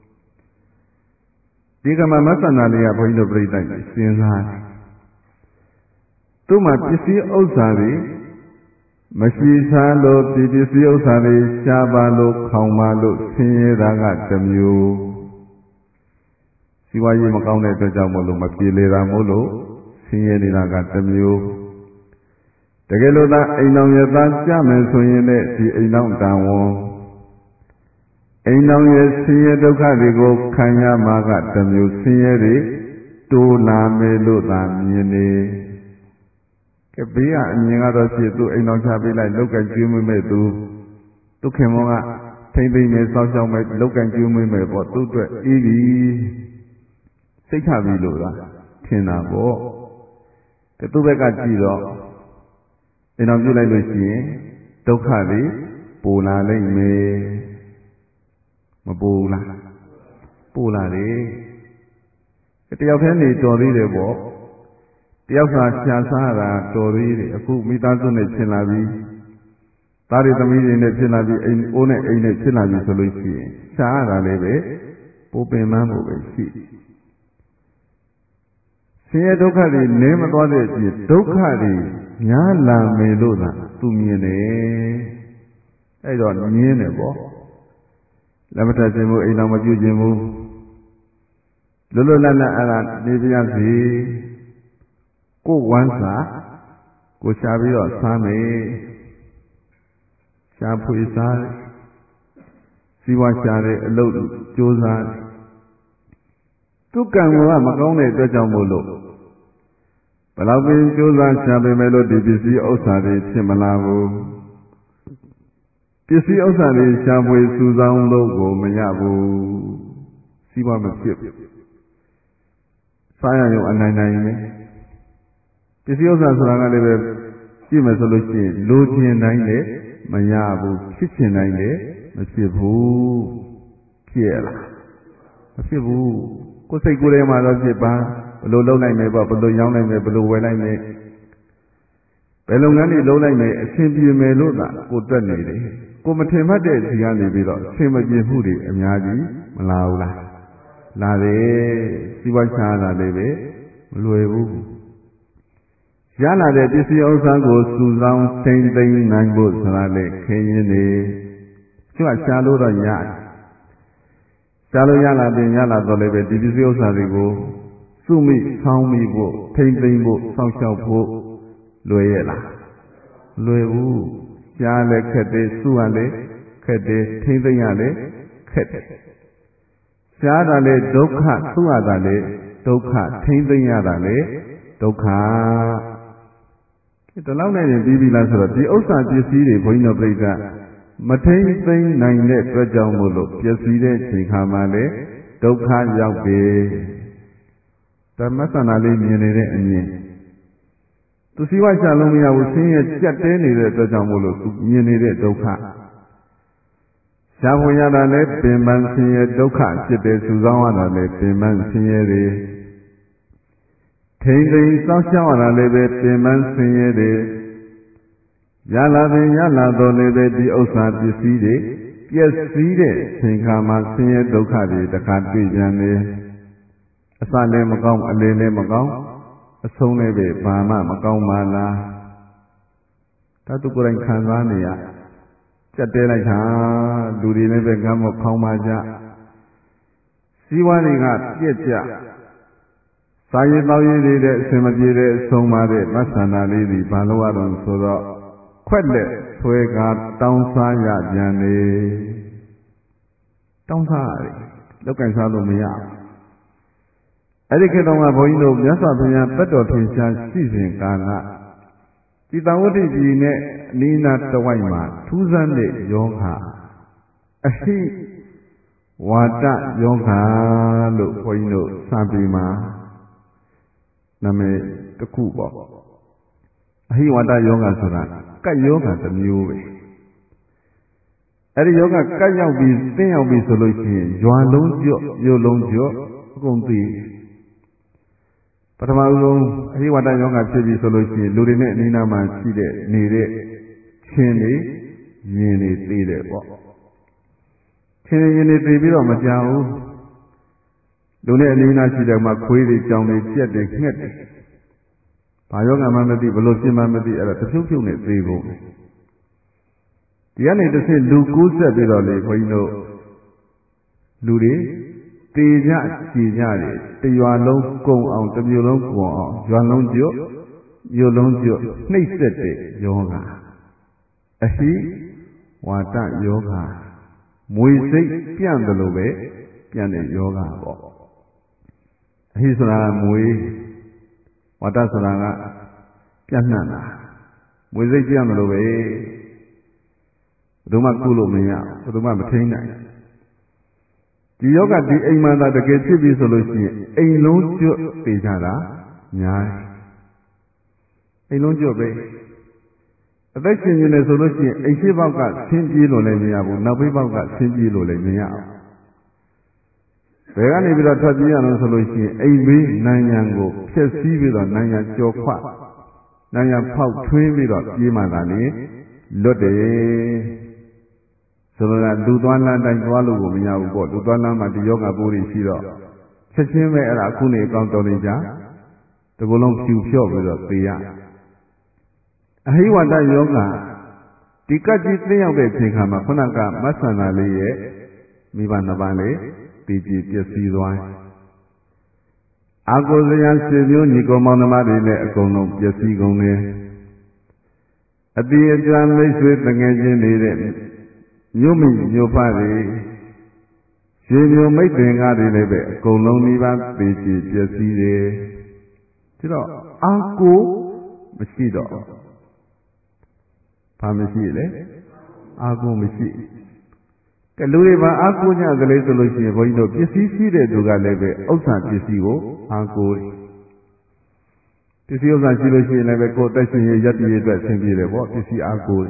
ဒီကမှာမဆန္ဒလေးကဘုန်းကြီးတို့ပြိတ္တိုင်စဉ်းစားတယ်သူ့မှာပစ္စည်းဥစ္စာတွေမရှိစားလို့ဒီပစ္စည်းဥစ္စာတွေရှားပါလို့ခေါင်ပါလို့ဆင်းရဲတာကတစ်မျိုးစီဝါရေးမကောင်းတဲ့အတွက်ကြောင့်မို့လို့မပြေလေတာမို့လို့ဆင်းရဲနေတာကတစ်မျိုးတကယ်လို့သာအိမ်တော်ရသားကြမယ်ဆိုရင်လည်းဒီအိမ်တော်တန်ဝန်အိမ်တော်ရဲ့ဆင်းရဲဒုက္ခတွေကိုခံရမှာကတစ်မျိုးဆင်းရဲတွေတိုးလာမယ်လို့သာမြင်နေကဲဘေးကအမြင်ကတော့ဖြစ်သူအိမ်တော်ချပေးလိုက်လောက်ကကျွေးမွေးမဲ့သူသူခင်မောကထိမ့်သိမ့်မယ်စောင့်ရှောက်မယ်လောက်ကကျွေးမွေးမယ်ပေါ့သူ့အတွက်အေးပြီစိတ်ချပြီလို့လားထင်တာပေါ့ကဲသူ့ဘက်ကကြည့်တော့အိမ်တော်ပြုလိုက်လို့ရှိရင်ဒုက္ခတွေပိုလာလိမ့်မယ်မပိုလားပိုလာတယ်တယောက်တည်းနေတော်သေးတယ်ပေါ့တယောက်သာရှားစားတာတော်သေးတယ်အခုမိသားစုနဲ့ဖြစ်လာပြီသားတွေသမီးတွေနဲ့ဖြစ်လာပြီအိမ်အိုးနဲ့အိမ်နဲ့ဖြစ်လာပြီဆိုလို့ရှိရင်ရှားရတာလည်းပဲပိုပင်ပန်းဖို့ပဲရှိဆင်းရဲဒုက္ခတွေနည်းမသွားတဲ့အပြင်ဒုက္ခတွေများလာမယ်လို့သာသူမြင်တယ်အဲ့တော့မြင်တယ်ပေါ့လက်မထပ်ခြင်းဘူးအိမ်တော်မပြုခြင်းဘူးလွတ်လွတ်လပ်လပ်အဲ့ဒါနေပြရစီကိုဝမ်းစာကိုရှားပြီးတော့စားမယ်ရှားဖွေစားစီဝါရှားတဲ့အလုပ်ကြိုးစားသူကံကမကောင်းတဲ့အတွက်ကြောင့်မို့လို့ဘယ်လောက်ပင်ကြိုးစားရှားပေမဲ့လို့ဒီပစ္စည်းဥစ္စာတွေဖြစ်မလာဘူးပစ္စည်းဥစ္စာတွေရှားဖွေစုဆောင်းလို့ကိုမရဘူးစီဝါမဖြစ်စားရရုံအနိုင်နိုင်ပဲပစ္စည်းဥစ္စာဆိုတာကလည်းပဲကြည့်မယ်ဆိုလို့ရှိရင်လိုချင်တိုင်းလည်းမရဘူးဖြစ်ချင်တိုင်းလည်းမဖြစ်ဘူးဖြစ်ရလားမဖြစ်ဘူးကိုယ်စိတ်ကိုယ်ထဲမှာတော့ဖြစ်ပါဘယ်လိုလုပ်နိုင်မယ်ပေါ့ဘယ်လိုရောင်းနိုင်မယ်ဘယ်လိုဝယ်နိုင်မယ်ဘယ်လုပ်ငန်းတွေလုပ်နိုင်မယ်အဆင်ပြေမယ်လို့သာကိုတွက်နေတယ်ကိုမထင်မှတ်တဲ့ဇီကနေပြီးတော့အဆင်မပြေမှုတွေအများကြီးမလာဘူးလားလာတယ်စီးပွားရှားတာလည်းပဲမလွယ်ဘူးရလာတဲ့ပစ္စည်းဥစ္စာကိုစုဆောင်းထိန်းသိမ်းနိုင်ဖို့ဆိုတာလေခင်းရင်းနေသူကရှားလို့တော့ရတယ်ရှားလို့ရလာတယ်ရလာတော့လည်းပဲဒီပစ္စည်းဥစ္စာတွေကိုစုမိဆောင်းမိဖို့ထိန်းသိမ်းဖို့စောင့်ရှောက်ဖို့လွယ်ရဲ့လားလွယ်ဘူးရှားလည်းခက်တယ်စုရလည်းခက်တယ်ထိန်းသိမ်းရလည်းခက်တယ်ရှားတာလည်းဒုက္ခစုရတာလည်းဒုက္ခထိန်းသိမ်းရတာလည်းဒုက္ခဒီလောက်နဲ့ရင်ပြီးပြီလားဆိုတော့ဒီဥစ္စာပစ္စည်းတွေဘုန်းကြီးတို့ပြိဿမထိန်သိမ်းနိုင်တဲ့အတွက်ကြောင့်မို့လို့ပျက်စီးတဲ့ချိန်ခါမှာလေဒုက္ခရောက်ပြီဓမ္မသနာလေးမြင်နေတဲ့အမြင်သူစီဝါရှာလုံးမရဘူးဆင်းရဲကြက်တဲနေတဲ့အတွက်ကြောင့်မို့လို့သူမြင်နေတဲ့ဒုက္ခရှားဝင်ရတာလည်းပင်ပန်းဆင်းရဲဒုက္ခဖြစ်တယ်စုဆောင်းရတာလည်းပင်ပန်းဆင်းရဲတွေထိန်ထိန်စောင့်ရှောက်ရတာလည်းပဲပင်ပန်းဆင်းရဲတွေရလာပင်ရလာတော့လည်းပဲဒီဥစ္စာပစ္စည်းတွေပျက်စီးတဲ့ချိန်ခါမှာဆင်းရဲဒုက္ခတွေတခါတွေ့ပြန်တယ်အစလည်းမကောင်းအလယ်လည်းမကောင်းအဆုံးလည်းပဲဘာမှမကောင်းပါလားဒါသူကိုယ်တိုင်ခံစားနေရကြက်တဲလိုက်တာလူတွေလည်းပဲကမ်းမခေါင်းပါကြစီးပွားတွေကပြက်ကြစာရေးတောင်းရေးတွေတဲ့အစင်မပြေတဲ့အဆုံးပါတဲ့မဆန္ဒလေးတွေဘာလို့ရတော့ဆိုတော့ခွက်လက်ဆွဲကားတောင်းစားရပြန်လေတောင်းစားရတယ်လောက်ကင်စားလို့မရဘူးအဲ့ဒီခေတ်တုန်းကဘုန်းကြီးတို့မြတ်စွာဘုရားတတ်တော်ထင်ရှားရှိစဉ်ကာလဒီတဝတ္တိကြီးနဲ့အနိနာတဝိုက်မှာထူးဆန်းတဲ့ယောဂအဟိဝါဒယောဂလို့ဘုန်းကြီးတို့စာပေမှာနာမည်တစ်ခုပေါ့အဟိဝါဒယောဂဆိုတာကတ်ယောဂတစ်မျိုးပဲအဲ့ဒီယောဂကတ်ရောက်ပြီးသင်ရောက်ပြီးဆိုလို့ရှိရင်ရွာလုံးကျွတ်မြို့လုံးကျွတ်အကုန်သိပထမဦးဆုံးအဟိဝါဒယောဂဖြစ်ပြီးဆိုလို့ရှိရင်လူတွေနဲ့အနိနာမှာရှိတဲ့နေတဲ့ချင်းတွေရင်တွေသိတယ်ပေါ့ချင်းရင်တွေသိပြီးတော့မကြောက်ဘူးလူနဲ့အနိနာရှိတဲ့မှာခွေးတွေကြောင်တွေကြက်တွေငှက်တွေဘာယောဂမှမသိဘလို့ဖြစ်မှမသိအဲ့ဒါတဖြုတ်ဖြုတ်နဲ့သိကုန်တယ်ဒီကနေတစ်ဆင့်လူကူးဆက်ပြီးတော့လေခွင်တို့လူတွေတေကြကြည်ကြတယ်တရွာလုံးကုံအောင်တစ်မျိုးလုံးကုံအောင်ရွာလုံးကျွတ်မြို့လုံးကျွတ်နှိပ်စက်တဲ့ယောဂအဟိဝါဒယောဂမွေစိတ်ပြန့်တယ်လို့ပဲပြန့်တဲ့ယောဂပေါ့အဟိဆိုတာမွေဝါဒဆိုတာကပြန့်နှံ့တာမွေစိတ်ပြန့်တယ်လို့ပဲဘယ်သူမှကုလို့မရဘယ်သူမှမထိန်းနိုင်ဒီယောဂဒီအိမ်မှာသာတကယ်ဖြစ်ပြီဆိုလို့ရှိရင်အိမ်လုံးကျွတ်သိကြတာများအိမ်လုံးကျွတ်ပဲအသက်ရှင်နေတယ်ဆိုလို့ရှိရင်အိမ်ရှိဘောက်ကဆင်းပြေးလို့လည်းမရဘူးနောက်ဘေးဘောက်ကဆင်းပြေးလို့လည်းမရဘူးဘယ်ကနေပြီးတော့ထွက်ပြေးရအောင်ဆိုလို့ရှိရင်အိမ်ဘေးနိုင်ငံကိုဖျက်ဆီးပြီးတော့နိုင်ငံကျော်ခွနိုင်ငံဖောက်ထွင်းပြီးတော့ပြေးမှသာလေလွတ်တယ်ဆိုတော့လူသွားလမ်းတိုင်းသွားလို့ကိုမရဘူးပေါ့လူသွားလမ်းမှာဒီယောဂပိုးတွေရှိတော့ချက်ချင်းပဲအဲ့ဒါအခုနေအကောင်းတော်နေကြတကူလုံးဖြူဖြော့ပြီးတော့သေရအဟိဝါဒယောဂဒီကတ်ကြီးသိရောက်တဲ့အချိန်ခါမှာခုနကမဆန္ဒလေးရဲ့မိဘနှစ်ပါးလေးတည်ကြည်ပျက်စီးသွားအာကိုဇယံစေမျိုးညီကောင်မောင်နှမတွေနဲ့အကုန်လုံးပျက်စီးကုန်တယ်အတိအကျမိတ်ဆွေတငယ်ချင်းနေတဲ့မြို့မိမြို့ဖတွေရှင်မျိုးမိတ်တင်ကားတွေလည်းပဲအကုန်လုံးဒီပါတည်ကြည်ပျက်စီးတယ်ဒါတော့အာကိုမရှိတော့ဘာမရှိလဲအာကိုမရှိကလူတွေမှာအာကိုညကလေးဆိုလို့ရှိရင်ဘုန်းကြီးတို့ပစ္စည်းရှိတဲ့သူကလည်းပဲဥစ္စာပစ္စည်းကိုအာကိုပစ္စည်းဥစ္စာရှိလို့ရှိရင်လည်းပဲကိုယ်သက်ရှင်ရရက်တည်ရအတွက်ဆင်ပြေတယ်ပေါ့ပစ္စည်းအာကို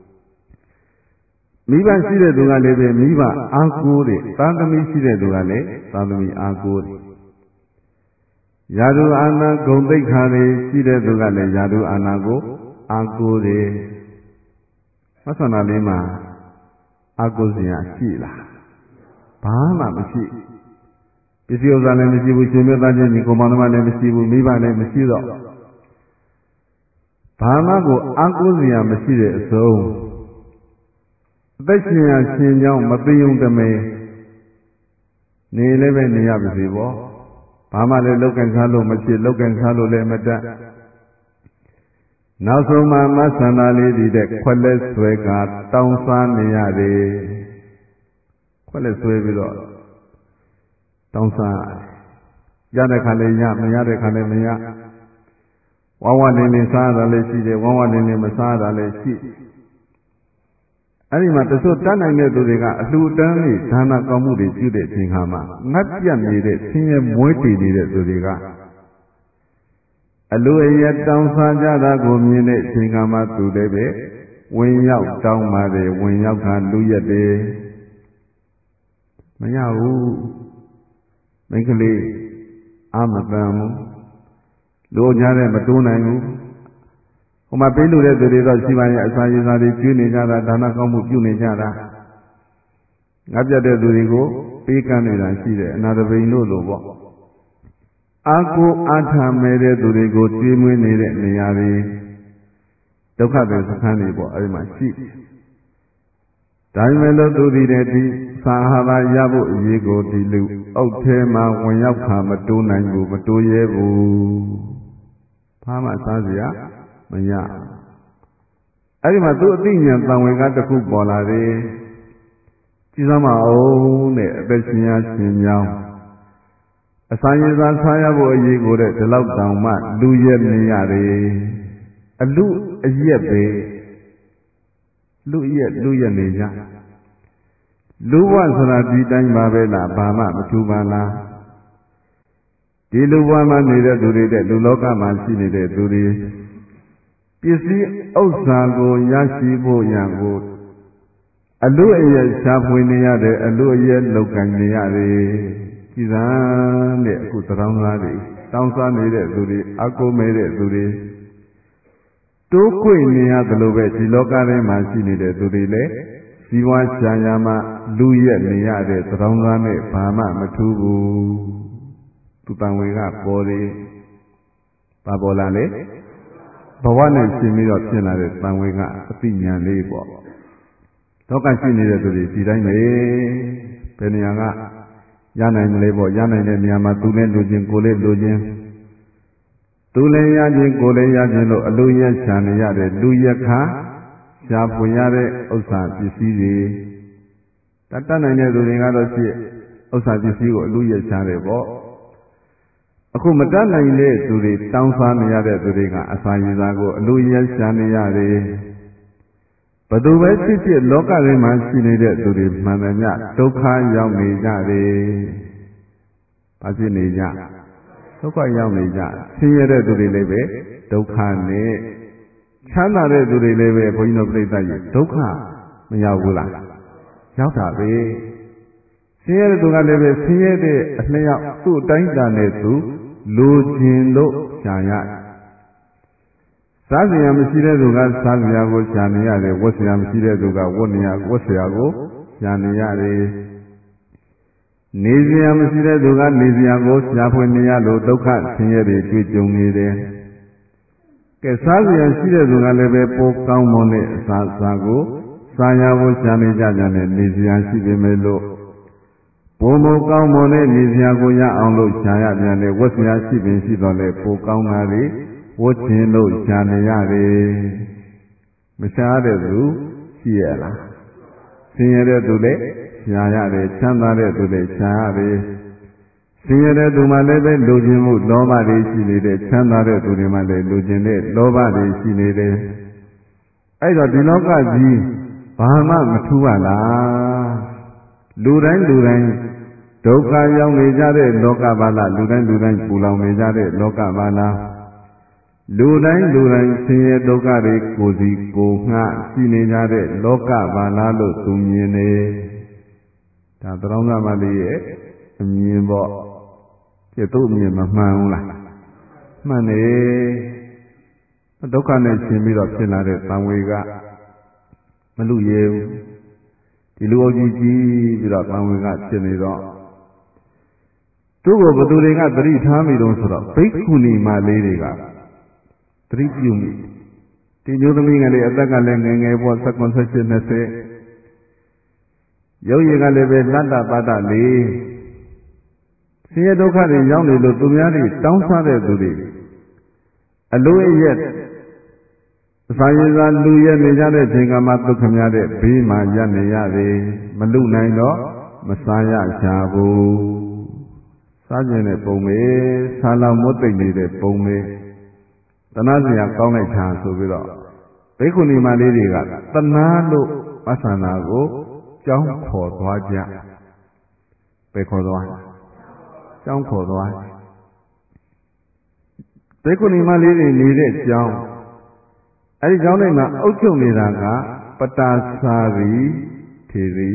မိဘရှိတဲ့သူကလည်းပဲမိဘအာကိုတဲ့သာသမီရှိတဲ့သူကလည်းသာသမီအာကိုတဲ့ယာတုအာနာဂုံသိက္ခာတွေရှိတဲ့သူကလည်းယာတုအာနာကိုအာကိုတယ်မဆန္ဒလေးမှာအာကိုစရာရှိလားဘာမှမရှိပစ္စည်းဥစ္စာလည်းမရှိဘူးရှင်မြတ်သားချင်းညီကောင်မောင်နှမလည်းမရှိဘူးမိဘလည်းမရှိတော့ဘာမှကိုအာကိုစရာမရှိတဲ့အစုံအသက်ရှင်ရရှင်ကြောင်းမသိုံတမဲနေလည်းပဲနေရပါစေပေါ့ဘာမှလည်းလောက်ကင်စားလို့မဖြစ်လောက်ကင်စားလို့လည်းမတတ်နောက်ဆုံးမှမဆန္ဒလေးတည်တဲ့ခွက်လက်ဆွဲကတောင်းစားနေရတယ်ခွက်လက်ဆွဲပြီးတော့တောင်းစားရတဲ့ခါလည်းရမရတဲ့ခါလည်းမရဝဝနေနေစားတာလည်းရှိတယ်ဝဝနေနေမစားတာလည်းရှိအဲ့ဒီမှာတချို့တတ်နိုင်တဲ့သူတွေကအလှူတန်းလေးဒါနကောင်းမှုတွေပြုတဲ့အချိန်ခါမှာငတ်ပြတ်နေတဲ့ဆင်းရဲမွဲတည်နေတဲ့သူတွေကအလိုအယက်တောင်းစားကြတာကိုမြင်တဲ့အချိန်ခါမှာသူလည်းပဲဝင်ရောက်တောင်းပါတယ်ဝင်ရောက်ကလူရက်တယ်မရဘူးမိန်းကလေးအာမတန်ဘူးလိုချတဲ့မတိုးနိုင်ဘူးဟိုမှာပေးလို့တဲ့သူတွေတော့ရှိပါရဲ့အစာရည်စာတွေကျွေးနေကြတာဒါနကောင်းမှုပြုနေကြတာငါပြတ်တဲ့သူတွေကိုပေးကမ်းနေတာရှိတယ်အနာတပိန်တို့လိုပေါ့အာကိုအာထမဲ့တဲ့သူတွေကိုကျွေးမွေးနေတဲ့နေရာတွေဒုက္ခတွေစခန်းတွေပေါ့အဲဒီမှာရှိဒါပေမဲ့လို့သူဒီတဲ့ဒီသာဟာရရဖို့အရေးကိုဒီလူအုတ်ထဲမှာဝင်ရောက်ခါမတိုးနိုင်ဘူးမတိုးရဲဘူးဘာမှစားစရာမရအဲ့ဒီမှာသူအသိဉာဏ်တန်ဝင်ကတစ်ခုပေါ်လာတယ်ကြည်စမ်းမအောင်တဲ့အသက်ရှင်ရရှင်မြောင်းအစာရည်စာစားရဖို့အရေးကိုတဲ့ဒီလောက်တောင်မှလူရဲ့နေရတယ်အလူအရက်ပဲလူရက်လူရက်နေကြလူဘဝဆိုတာဒီတိုင်းပါပဲလားဘာမှမထူပါလားဒီလူဘဝမှာနေတဲ့သူတွေတဲ့လူလောကမှာရှိနေတဲ့သူတွေပစ္စည်းဥစ္စာကိုရရှိဖို့ရန်ကိုအလူအရက်ရှားဖွေနေရတယ်အလူအရက်လောက်ကင်နေရတယ်ကြည်သာတဲ့အခုတောင်းသားတွေတောင်းစားနေတဲ့သူတွေအကိုမဲတဲ့သူတွေတိုးခွေနေရတယ်လို့ပဲဒီလောကထဲမှာရှိနေတဲ့သူတွေလည်းဇီဝရှာယာမှာလူရက်နေရတဲ့သံဃာနဲ့ဘာမှမထူးဘူးသူတန်ဝေကပေါ်တယ်ဘာပေါ်လာလဲဘဝနဲ့ရှင်ပြီးတော့ဖြစ်လာတဲ့တန်ဝေကအသိဉာဏ်လေးပေါ့လောကရှိနေတဲ့သူတွေဒီတိုင်းပဲဘယ်နေရာကရနိုင်မလဲပေါ့ရနိုင်တဲ့နေရာမှာသူလည်းလူချင်းကိုယ်လည်းလူချင်းသူလည်းရခြင်းကိုယ်လည်းရခြင်းလို့အလိုရက်ရှာနေရတဲ့လူရက်ခါရှားပွင့်ရတဲ့ဥစ္စာပစ္စည်းတွေတတ်တတ်နိုင်တဲ့သူတွေကတော့ဖြစ်ဥစ္စာပစ္စည်းကိုအလူရက်ရှားတယ်ပေါ့အခုမတတ်နိုင်တဲ့သူတွေတောင်းစားနေရတဲ့သူတွေကအစာရည်သားကိုအလူရက်ရှားနေရတယ်ဘသူပဲဖြစ်ဖြစ်လောကထဲမှာရှိနေတဲ့သူတွေမှန်တယ်ညဒုက္ခရောက်နေကြတယ်။ဘာဖြစ်နေကြဒုက္ခရောက်နေကြဆင်းရဲတဲ့သူတွေလည်းပဲဒုက္ခနဲ့ချမ်းသာတဲ့သူတွေလည်းပဲဘုန်းကြီးတို့ပြိဿကြီးဒုက္ခမရောက်ဘူးလားရောက်တာပဲဆင်းရဲတဲ့သူကလည်းပဲဆင်းရဲတဲ့အလျောက်သူ့အတိုင်းတာနဲ့သူလိုချင်လို့ရှာရစားစရာမရှိတဲ့သူကစားစရာကိုရှာနေရတယ်ဝတ်စရာမရှိတဲ့သူကဝတ်နေရဝတ်စရာကိုရှာနေရတယ်နေစရာမရှိတဲ့သူကနေစရာကိုရှာဖွေနေရလို့ဒုက္ခဆင်းရဲတွေတွေ့ကြုံနေတယ်ကဲစားစရာရှိတဲ့သူကလည်းပဲပိုကောင်းမွန်တဲ့အစာအစာကိုစားရဖို့ရှာနေကြကြတယ်နေစရာရှိပေမဲ့လို့ပိုမိုကောင်းမွန်တဲ့နေစရာကိုရအောင်လို့ရှာရပြန်တယ်ဝတ်စရာရှိပင်ရှိတော့လေပိုကောင်းတာတွေဝတ်ခြင်းလို့ရှာနေရတယ်မရှာတဲ့သူရှိရလားဆင်းရဲတဲ့သူလည်းရှာရတယ်ချမ်းသာတဲ့သူလည်းရှာရတယ်ဆင်းရဲတဲ့သူမှလည်းပဲလူချင်းမှုလောဘတွေရှိနေတယ်ချမ်းသာတဲ့သူတွေမှလည်းလူချင်းတဲ့လောဘတွေရှိနေတယ်အဲ့တော့ဒီလောကကြီးဘာမှမထူးပါလားလူတိုင်းလူတိုင်းဒုက္ခရောက်နေကြတဲ့လောကပါလားလူတိုင်းလူတိုင်းပူလောင်နေကြတဲ့လောကပါလားလူတိုင်းလူတိုင်းဆင်းရဲဒုက္ခတွေကိုယ်စီကိုငှရှိနေကြတဲ့လောကပါလားလို့သူမြင်နေဒါသံဃာမလေးရဲ့အမြင်ပေါ့ကျသူ့အမြင်မမှန်ဘူးလားမှန်တယ်ဒုက္ခနဲ့ရှင်ပြီးတော့ဖြစ်လာတဲ့သံဝေကမလူရဲဘူးဒီလူအုပ်ကြီးကြီးပြီးတော့သံဝေကဖြစ်နေတော့သူ့ကိုဘသူတွေကသတိထားမိတော့ဆိုတော့ဘိက္ခုနီမလေးတွေကသတိပြုမိဒီမျိုးသမီးကလေးအသက်ကလည်းငယ်ငယ်ပေါ့၁၉ ၁၈ ၂၀ရုပ်ရည်ကလည်းပဲလတ္တပတ္တလေးဆင်းရဲဒုက္ခတွေရောက်နေလို့သူများတွေတောင်းစားတဲ့သူတွေအလိုအရက်အစာရည်စားလူရက်နေကြတဲ့ချိန်ကမှဒုက္ခများတဲ့ဘေးမှာရပ်နေရတယ်မလူနိုင်တော့မစားရရှာဘူးစားကျင်တဲ့ပုံပဲဆာလောင်မွတ်သိမ့်နေတဲ့ပုံပဲတနာစရာကောင်းလိုက်တာဆိုပြီးတော့ဘိက္ခုနီမလေးတွေကတနာလို့ပဿနာကိုကျောင်းခေါ်သွားကြပဲခေါ်သွားကျောင်းခေါ်သွားဘိက္ခုနီမလေးတွေနေတဲ့ကျောင်းအဲဒီကျောင်းထဲမှာအုပ်ချုပ်နေတာကပတာစာရီထေရီ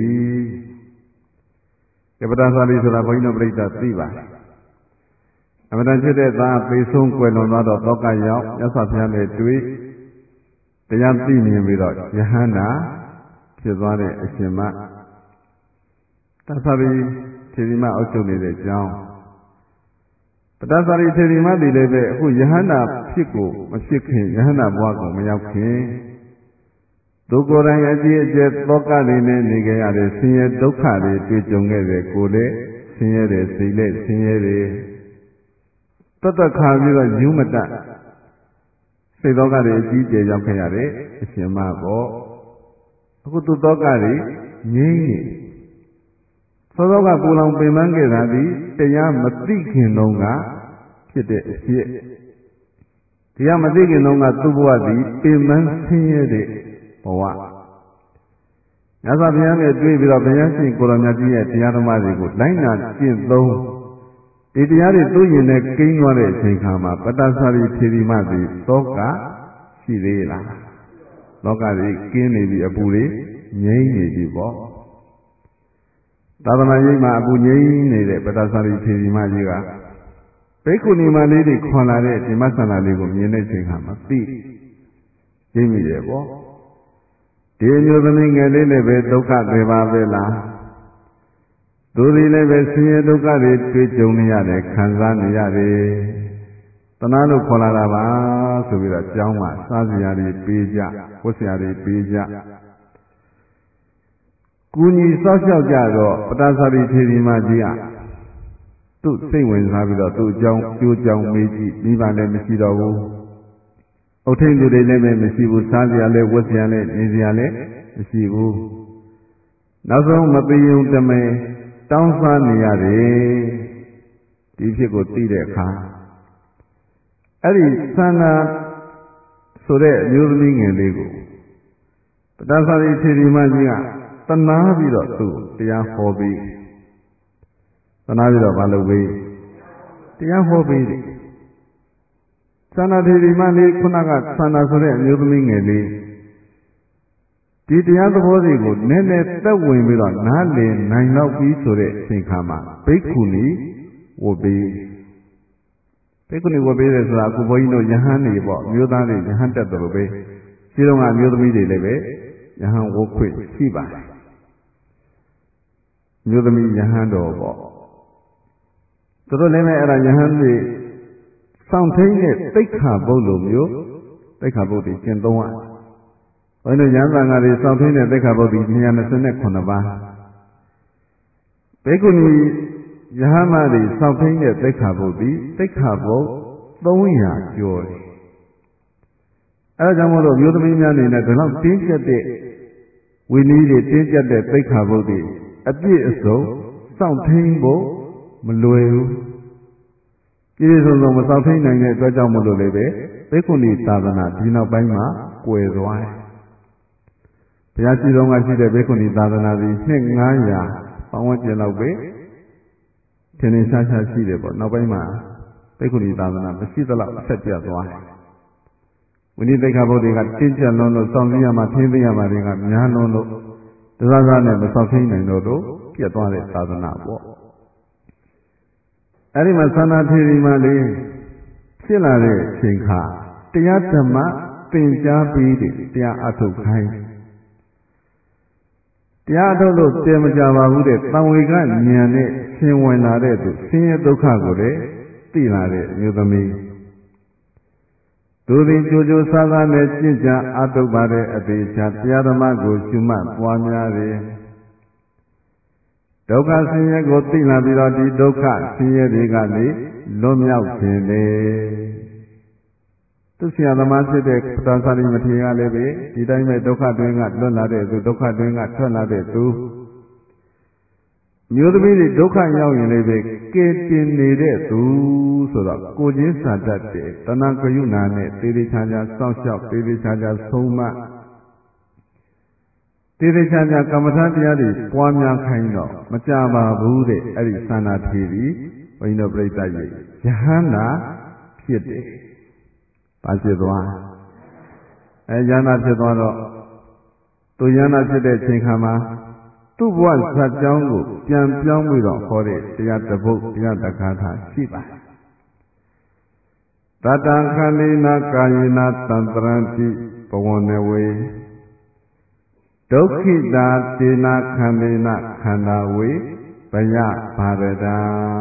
ဒီပတာစာရီဆိုတာဘုန်းကြီးတို့ပြိဿသိပါတယ်အမှန်တန်ဖြစ်တဲ့သားပေဆုံးကွယ်လွန်သွားတော့တောကရောက်မြတ်စွာဘုရားနဲ့တွေ့တရားသိမြင်ပြီးတော့ယဟန္တာဖြစ်သွားတဲ့အရှင်မတသရီထေရီမအုပ်ချုပ်နေတဲ့ကျောင်းပတ္တသရီထေရီမသည်လည်းပဲအခုယဟန္တာဖြစ်ကိုမဖြစ်ခင်ယဟန္တာဘဝကိုမရောက်ခင်သူကိုယ်တိုင်အကြည့်အကျက်သောကတွေနဲ့နေခဲ့ရတဲ့ဆင်းရဲဒုက္ခတွေတွေ့ကြုံခဲ့တဲ့ကိုယ်လည်းဆင်းရဲတယ်စိတ်လည်းဆင်းရဲတယ်တသက်ခါပြီးတော့ယူမတတ်စိတ်သောကတွေအကြီးကျယ်ရောက်ခဲ့ရတဲ့အရှင်မပေါ့အခုသူသောကတွေငြိမ့်နေသောသောကပူလောင်ပင်ပန်းခဲ့တာဒီတရားမသိခင်တုန်းကဖြစ်တဲ့အဖြစ်တရားမသိခင်လုံးကသူ့ဘဝသည်ပင်ပန်းဆင်းရဲတဲ့ဘဝမြတ်စွာဘုရားနဲ့တွေ့ပြီးတော့ဘုရားရှင်ကိုရောင်မြတ်ကြီးရဲ့တရားဓမ္မတွေကိုလိုက်နာကျင့်သုံးဒီတရားတွေသူ့ရင်နဲ့ကိန်းသွားတဲ့အချိန်ခါမှာပတ္တသရိထေရီမသည်သောကရှိသေးလားလောကကြီးကင်းနေပြီအပူတွေငြိမ်းနေပြီပေါ့သာသနာ့ရေးမှာအပူငြိမ်းနေတဲ့ပတ္တသရိထေရီမကြီးကဘိက္ခုနီမလေးတွေခွန်လာတဲ့ဒီမဆန္ဒလေးကိုမြင်တဲ့အချိန်ခါမှာသိသိမိတယ်ပေါ့ဒီမျိုးသမီးငယ်လေးလည်းပဲဒုက္ခတွေပါပဲလားသူဒီလည်းပဲဆင်းရဲဒုက္ခတွေတွေ့ကြုံနေရတယ်ခံစားနေရတယ်တနာလို့ခေါ်လာတာပါဆိုပြီးတော့ကျောင်းမှာစားစရာတွေပေးကြဝတ်စရာတွေပေးကြကုညီစောက်ရှောက်ကြတော့ပတ္တသရိထေရီမကြီးကသူ့စိတ်ဝင်စားပြီးတော့သူ့အကြောင်းကျိုးကြောင်းမေးကြည့်မိဘလည်းမရှိတော့ဘူးအုတ်ထိန်သူတွေလည်းမရှိဘူးစားစရာလည်းဝတ်စရာလည်းနေစရာလည်းမရှိဘူးနောက်ဆုံးမပြေုံတမဲတောင်းစားနေရတယ်ဒီဖြစ်ကိုသိတဲ့အခါအဲ့ဒီသန္တာဆိုတဲ့အမျိုးသမီးငယ်လေးကိုပတ္တသရိထေရီမကြီးကတနာပြီးတော့သူ့တရားဟောပြီးတနာပြီးတော့မလုပ်ပေးတရားဟောပေးတယ်သန္တာထေရီမလေးခုနကသန္တာဆိုတဲ့အမျိုးသမီးငယ်လေးဒီတရားသဘောတွေကိုနည်းနည်းသက်ဝင်ပြီးတော့နားလည်နိုင်တော့ပြီးဆိုတဲ့အချိန်ခါမှာဘိက္ခုနီဝတ်ပေးဘိက္ခုနီဝတ်ပေးတယ်ဆိုတာအခုဘုန်းကြီးတို့ယဟန်နေပေါ့မျိုးသားတွေယဟန်တက်တယ်လို့ပဲရှိတော့ကအမျိုးသမီးတွေလည်းပဲယဟန်ဝတ်ခွင့်ရှိပါတယ်မျိုးသမီးယဟန်တော်ပေါ့သူတို့လည်းပဲအဲ့ဒါယဟန်တွေစောင့်ထိန်တဲ့သိက္ခာပုဒ်လိုမျိုးသိက္ခာပုဒ်တွေကျင့်သုံးရဘုန်းကြီးတို့ဉာဏ်သံဃာတွေစောင့်ထိန်တဲ့သိက္ခာပုဒ်တွေ၂၂၇ပါးဘိက္ခုနီယဟန်မတွေစောင့်ထိန်တဲ့သိက္ခာပုဒ်ဒီသိက္ခာပုဒ်သုံးရာကျော်တယ်အဲဒါကြောင့်မို့လို့မျိုးသမီးများအနေနဲ့ဒီလောက်တင်းကျပ်တဲ့ဝိနည်းတွေတင်းကျပ်တဲ့သိက္ခာပုဒ်တွေအပြည့်အစုံစောင့်ထိန်ဖို့မလွယ်ဘူးပြည့်စုံစုံမစောင့်ထိန်နိုင်တဲ့အတွက်ကြောင့်မို့လို့လည်းပဲဘိက္ခုနီသာသနာဒီနောက်ပိုင်းမှာကွယ်သွားတယ်ဘုရားရှိတော်ကရှိတဲ့ဘိက္ခုနီသာသနာသည်နှစ်၅၀၀ပတ်ဝန်းကျင်လောက်ပဲထင်ထင်ရှားရှားရှိတယ်ပေါ့နောက်ပိုင်းမှာဘိက္ခုနီသာသနာမရှိသလောက်ဆက်ပြတ်သွားတယ်ဝိနည်းသိက္ခာပုဒ်တွေကတင်းကျပ်လွန်းလို့စောင့်သိရမှာထိန်းသိရမှာတွေကများလွန်းလို့တစားစားနဲ့မစောင့်ထိန်နိုင်တော့လို့ပြတ်သွားတဲ့သာသနာပေါ့အဲ့ဒီမှာသန္တာထေရီမလေးဖြစ်လာတဲ့အချိန်ခါတရားဓမ္မသင်ကြားပြီးတယ်တရားအထုတ်ခိုင်းတရားအထုတ်လို့တည်မကြပါဘူးတဲ့တံဝေကဉာဏ်နဲ့ရှင်ဝင်လာတဲ့သူဆင်းရဲဒုက္ခကိုလည်းသိလာတဲ့အမျိုးသမီးသူသည်ကြိုးကြိုးစားစားနဲ့ကြင်ကြအထုတ်ပါတဲ့အသေးချာတရားဓမ္မကိုရှုမှတ်ပွားများတယ်ဒုက္ခဆင်းရဲကိုသိလာပြီးတော့ဒီဒုက္ခဆင်းရဲတွေကနေလွတ်မြောက်ခြင်းလေသူဆရာသမားဖြစ်တဲ့ပတ္တသရိမထေရကလည်းပဲဒီတိုင်းပဲဒုက္ခတွင်းကလွတ်လာတဲ့သူဒုက္ခတွင်းကထွက်လာတဲ့သူမျိုးသမီးတွေဒုက္ခရောက်ရင်လည်းပဲကဲတင်နေတဲ့သူဆိုတော့ကိုချင်းစာတတ်တဲ့တဏှာကယုဏနဲ့တေသေးချာချာစောင့်ရှောက်တေသေးချာချာဆုံးမတေသေးချာချာကမ္မထာတရားတွေပွားများခိုင်းတော့မကြပါဘူးတဲ့အဲ့ဒီသန္တာထေရီဘုန်းကြီးတို့ပြိဿရဲ့ယဟန္တာဖြစ်တယ်။ဘာဖြစ်သွားအဲယဟန္တာဖြစ်သွားတော့သူယဟန္တာဖြစ်တဲ့ချိန်ခါမှာသူ့ဘဝဇတ်ကြောင်းကိုပြန်ပြောင်းပြီးတော့ဟောတဲ့တရားတစ်ပုဒ်တရားတက္ကထာရှိပါတယ်။တတံခန္ဒီနာကာယေနသံတရံတိဘဝနဝေဒုက္ခိတာတေနာခန္ဒီနာခန္ဓာဝေဘယဘာရတာ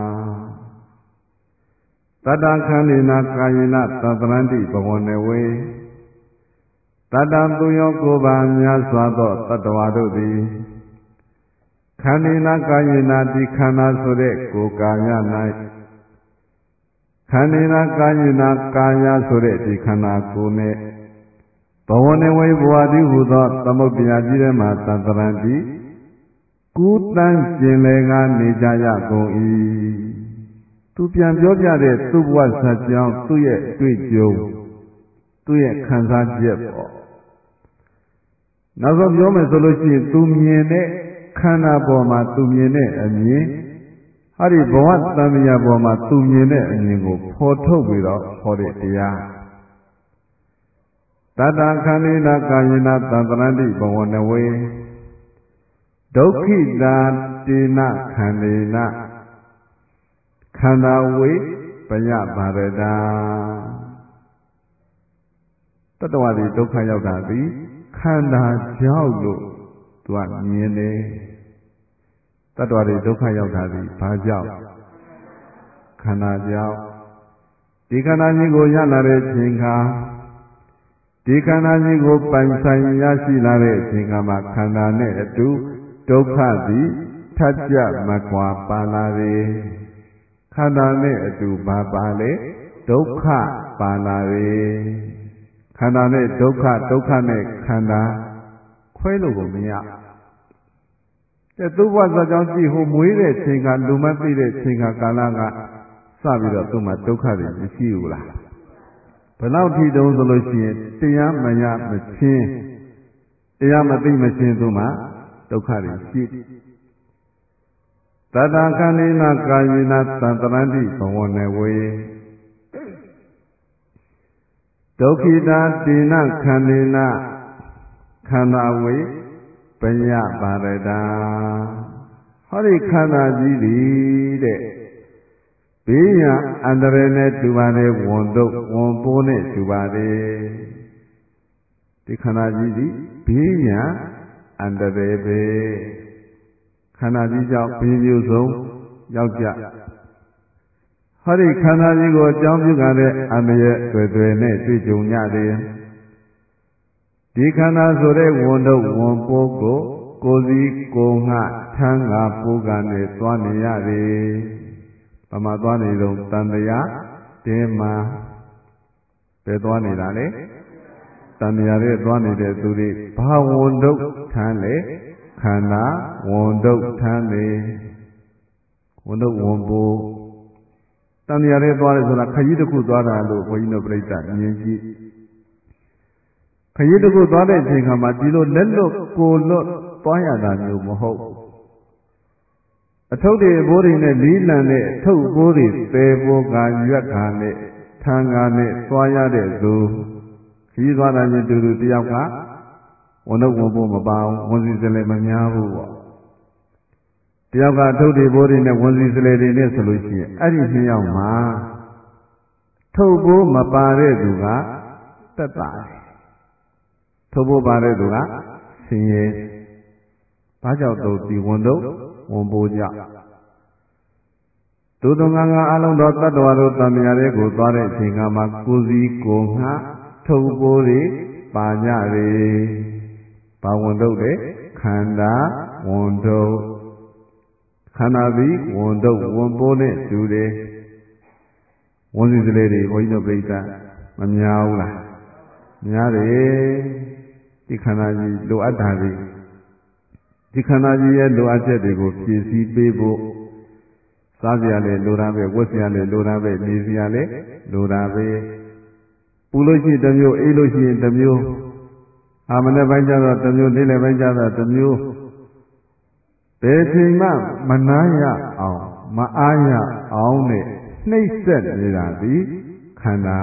တတံခန္ဒီနာကာယေနသံတရံတိဘဝနဝေတတံသူယောကိုယ်ပါများစွာသောတတ္တဝါတို့သည်ခန္ဒီနာကာယေနာဒီခန္ဓာဆိုတဲ့ကိုယ်ကာယ၌ခန္ဒီနာကာယေနာကာယဆိုတဲ့ဒီခန္ဓာကိုယ်နဲ့ဘဝနေဝေဘဝတိဟုသောသမုဒ္ဒရာကြီးထဲမှာသံတရံတိကူးတန်းကျင်လေကနေကြရကုန်၏သူပြန်ပြောပြတဲ့သူ့ဘဝဇာတ်ကြောင်းသူ့ရဲ့တွေ့ကြုံသူ့ရဲ့ခံစားချက်ပေါ့နောက်ဆုံးပြောမယ်ဆိုလို့ရှိရင်သူမြင်တဲ့ခန္ဓာပေါ်မှာသူမြင်တဲ့အမြင်ဟာဒီဘဝတန်မြာပေါ်မှာသူမြင်တဲ့အမြင်ကိုဖော်ထုတ်ပြီးတော့ဟောတဲ့တရားတတ္တခန္ဓိနာကာယနာသံတရဏိဘဝနဝေဒုက္ခိတာတေနခန္ဓေနခန္ဓာဝေပယဘာရတာတတ္တဝါဒီဒုက္ခရောက်တာသည်ခန္ဓာကြောင့်လို့သူကမြင်တယ်တတ္တဝါတွေဒုက္ခရောက်တာသည်ဘာကြောင့်ခန္ဓာကြောင့်ဒီခန္ဓာကြီးကိုရလာတဲ့ချိန်ခါဒီခန္ဓာကြီးကိုပိုင်ဆိုင်ရရှိလာတဲ့ချိန်ခါမှာခန္ဓာနဲ့အတူဒုက္ခသည်ထပ်ကြမကွာပါလာတယ်ခန္ဓာနဲ့အတူဘာပါလဲဒုက္ခပါလာတယ်ခန္ဓာနဲ့ဒုက္ခဒုက္ခနဲ့ခန္ဓာခွဲလို့ကိုမရတဲ့သူ့ဘဝဇာကြောင့်ကြည့်ဟိုမွေးတဲ့ချိန်ကလူမသိတဲ့ချိန်ကကာလကစပြီးတော့သူ့မှာဒုက္ခတွေမရှိဘူးလားဘယ်လောက်ထိတုံးဆိုလို့ရှိရင်တရားမရမချင်းတရားမသိမချင်းသူ့မှာဒုက္ခတွေရှိတတ္တခန္ဓိနာကာယေနသံတရဏိဘဝနဝေဒုက္ခိတာတေနခန္ဓေနခန္ဓာဝေပညပါရတာဟောဒီခန္ဓာကြီးသည်တဲ့ဘေးရန်အန္တရာယ်နဲ့တူပါတယ်ဝန်တုပ်ဝန်ပိုးနဲ့တူပါတယ်ဒီခန္ဓာကြီးသည်ဘေးရန်အန္တရာယ်ပဲခန္ဓာကြီးကြောင့်ဘေးမျိုးစုံရောက်ကြဟောဒီခန္ဓာကြီးကိုအကြောင်းပြုကြတဲ့အန္တရာယ်တွေ့တွေ့နဲ့တွေ့ကြုံကြတယ်ဒီခန္ဓာဆိုတဲ့ဝန်တုပ်ဝန်ပိုးကိုကိုယ်စီကိုယ်ငှထမ်းငါပိုးကနဲ့သွားနေရတယ်။ဘာမှသွားနေတော့တန်တရားတင်းမှာပဲသွားနေတာလေ။တန်တရားတွေသွားနေတဲ့သူတွေဘာဝန်တုပ်ထမ်းလေခန္ဓာဝန်တုပ်ထမ်းလေဝန်တုပ်ဝန်ပိုးတန်တရားတွေသွားတယ်ဆိုတာခကြီးတစ်ခုသွားတာလို့ဘုန်းကြီးတို့ပြိဿမြင်ကြည့်ခရီးတစ်ခုသွားတဲ့အချိန်ခါမှာဒီလိုလက်လွတ်ကိုလွတ်သွားရတာမျိုးမဟုတ်အထုပ်တွေအဘိုးတွေနဲ့လီးလံတဲ့အထုပ်အဘိုးတွေသေဘောကရွက်ခါနဲ့ထံကာနဲ့သွားရတဲ့သူခရီးသွားတာချင်းတူတူတယောက်ကဝန်တော့ဝန်ဖို့မပါဘူးဝန်စီစလဲမများဘူးပေါ့တယောက်ကအထုပ်တွေဘိုးတွေနဲ့ဝန်စီစလဲတွေနဲ့ဆိုလို့ရှိရင်အဲ့ဒီနှစ်ယောက်မှာထုတ်ဘိုးမပါတဲ့သူကတက်တာထုတ်ဖို့ပါတဲ့သူကဆင်းရဲဘာကြောင့်တော့ဒီဝန်တော့ဝန်ပိုးကြသူတို့ငါငါအလုံးတော်တတ္တဝါတို့တန်မြာတွေကိုသွားတဲ့အချိန်ကမှကိုယ်စီကိုယ်ငှထုတ်ပိုးတွေပါကြတယ်ဘာဝန်တော့လဲခန္ဓာဝန်တော့ခန္ဓာသည်ဝန်တော့ဝန်ပိုးနဲ့တူတယ်ဝန်စီစလေးတွေဘုန်းကြီးတို့ပြိဿမများဘူးလားများတယ်ဒီခန္ဓာကြီးလိုအပ်တာတွေဒီခန္ဓာကြီးရဲ့လိုအပ်ချက်တွေကိုဖြည့်ဆည်းပေးဖို့စားစရာလည်းလိုတာပဲဝတ်စရာလည်းလိုတာပဲနေစရာလည်းလိုတာပဲပူလို့ရှိရင်တစ်မျိုးအေးလို့ရှိရင်တစ်မျိုးအာမနဲ့ပိုင်းကြတော့တစ်မျိုးနေ့လည်းပိုင်းကြတော့တစ်မျိုးဘယ်ချိန်မှမနာရအောင်မအားရအောင်နဲ့နှိမ့်ဆက်နေတာဒီခန္ဓာ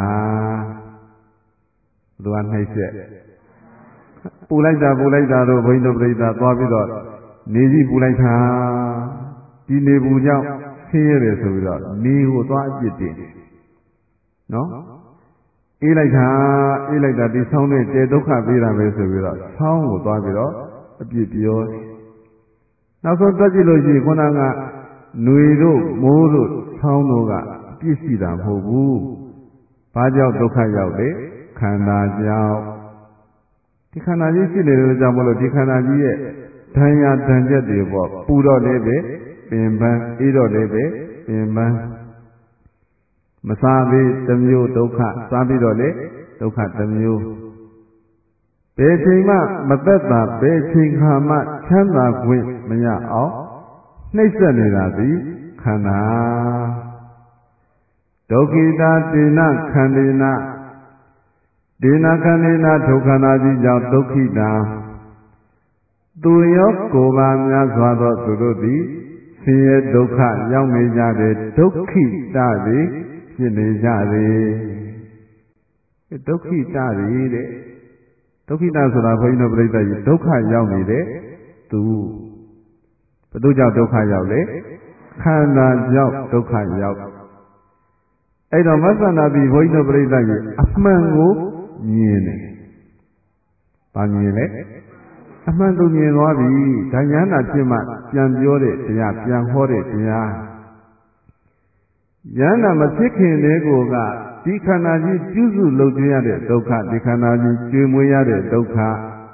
သူကနှိမ့်ဆက်ပူလိုက်တာပူလိုက်တာတို့ဘိန်းတို့ပြိဿသွားပြီးတော့နေကြီးပူလိုက်တာဒီနေပူကြောင့်ဆင်းရဲတယ်ဆိုပြီးတော့နေကိုသွားအပြစ်တင်နော်အေးလိုက်တာအေးလိုက်တာဒီဆောင်းနဲ့တဲဒုက္ခပေးတာပဲဆိုပြီးတော့ဆောင်းကိုသွားပြီးတော့အပြစ်ပြောနောက်ဆုံးတွက်ကြည့်လို့ရှိရင်ခုနကຫນွေတို့မိုးတို့ဆောင်းတို့ကအပြစ်ရှိတာမဟုတ်ဘူးဘာကြောင့်ဒုက္ခရောက်လဲခန္ဓာကြောင့်ဒီခန္ဓာကြီးရှိနေလို့ကြောင့်မလို့ဒီခန္ဓာကြီးရဲ့ဓာန်ရဓာန်ချက်တွေပေါ့ပူတော့လည်းပဲပင်ပန်းအေးတော့လည်းပဲပင်ပန်းမစားသေးတစ်မျိုးဒုက္ခစားပြီးတော့လေဒုက္ခတစ်မျိုးဘယ်ချိန်မှမသက်သာဘယ်ချိန်ခါမှချမ်းသာခွင့်မရအောင်နှိမ့်ဆက်နေတာသည်ခန္ဓာဒုက္ခိတာတေနခန္ဓေနဒေနာခန္ဒေနာဒုက္ခနာကြီးကြောင့်ဒုက္ခိတာသူရောကိုယ်ပါများစွာသောသူတို့သည်ဆင်းရဲဒုက္ခရောက်နေကြတဲ့ဒုက္ခိတသည်ဖြစ်နေကြတယ်ဒုက္ခိတသည်တဲ့ဒုက္ခိတဆိုတာဘုန်းကြီးတို့ပြိဿကြီးဒုက္ခရောက်နေတဲ့သူဘယ်သူကြောင့်ဒုက္ခရောက်လဲခန္ဓာကြောင့်ဒုက္ခရောက်အဲ့တော့မသနာတိဘုန်းကြီးတို့ပြိဿကြီးအမှန်ကိုမြင်တယ်။ဘာမြင်လဲအမှန်တူမြင်သွားပြီ။ဒါညာနာဖြစ်မှပြန်ပြောတဲ့တရားပြန်ဟောတဲ့တရား။ညာနာမဖြစ်ခင်တည်းကိုကဒီခန္ဓာကြီးပြုစုလုပ်ကြရတဲ့ဒုက္ခဒီခန္ဓာကြီးကျွေးမွေးရတဲ့ဒုက္ခ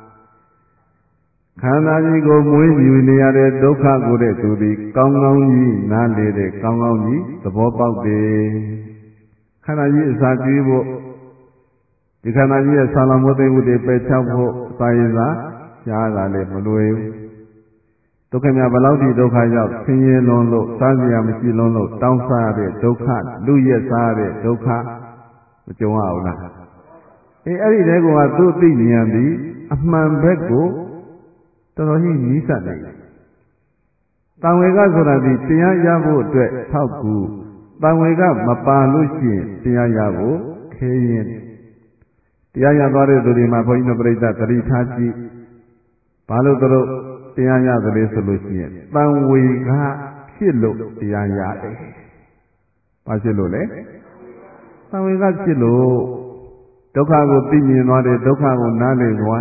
ခန္ဓာကြီးကိုမွေးမြူနေရတဲ့ဒုက္ခကိုတဲ့သူဒီကောင်းကောင်းကြီးနားလေတဲ့ကောင်းကောင်းကြီးသဘောပေါက်တယ်။ခန္ဓာကြီးအစာကျွေးဖို့ဒီခန္ဓာကြီးရဲ့ဆာလမောသိဝတ္တေပယ်ချောက်ဖို့စာရည်စာရှားတာလည်းမလွယ်ဘူးဒုက္ခများဘယ်လောက်ဒီဒုက္ခရောက်ဆင်းရဲလွန်းလို့စားစရာမရှိလွန်းလို့တောင်းစားရတဲ့ဒုက္ခလူရက်စားရတဲ့ဒုက္ခမကြုံရဘူးလားအေးအဲ့ဒီတည်းကသူ့သိဉာဏ်ပြီးအမှန်ဘက်ကိုတော်တော်ကြီးနီးစပ်နေတယ်တံဝေကဆိုတာဒီတရားရဖို့အတွက်ထောက်ကူတံဝေကမပါလို့ရှိရင်တရားရဖို့ခဲရင်တရားရသွားတဲ့သူတွေမှာဘုန်းကြီးတို့ပြိဿသတိထားကြည့်ဘာလို့သူတို့တရားရသလဲဆိုလို့ရှိရင်တန်ဝေကဖြစ်လို့တရားရတယ်။ဘာဖြစ်လို့လဲတန်ဝေကဖြစ်လို့ဒုက္ခကိုသိမြင်သွားတယ်ဒုက္ခကိုနားလည်သွား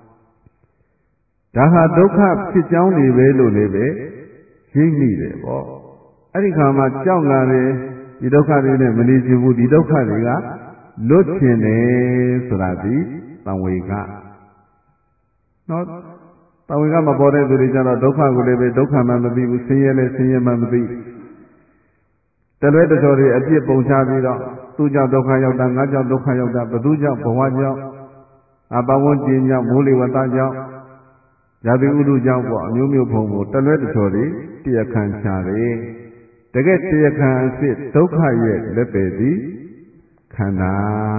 ဒါဟာဒုက္ခဖြစ်ကြောင်းတွေပဲလို့လည်းပဲရှင်းမိတယ်ပေါ့အဲ့ဒီခါမှာကြောက်လာတယ်ဒီဒုက္ခတွေနဲ့မနေချင်ဘူးဒီဒုက္ခတွေကလွတ်ချင်တယ်ဆိုတာဒီတံဝေကနော်တံဝေကမပေါ်တဲ့သူတွေကျတော့ဒုက္ခကိုလည်းပဲဒုက္ခမှမသိဘူးဆင်းရဲလည်းဆင်းရဲမှမသိတလွဲတတော်တွေအပြစ်ပုံချပြီးတော့သူ့ကြောင့်ဒုက္ခရောက်တာငါကြောင့်ဒုက္ခရောက်တာဘသူကြောင့်ဘဝကြောင့်အပဝန်းကျင်ကြောင့်မိုးလေဝသကြောင့်ဇာတိဥဒုကြောင့်ပေါ့အမျိုးမျိုးဖုံကိုတလွဲတတော်တွေတရားခံချတယ်တကယ်တရားခံအဖြစ်ဒုက္ခရဲ့လက်ပေသည်ခန္ဓာ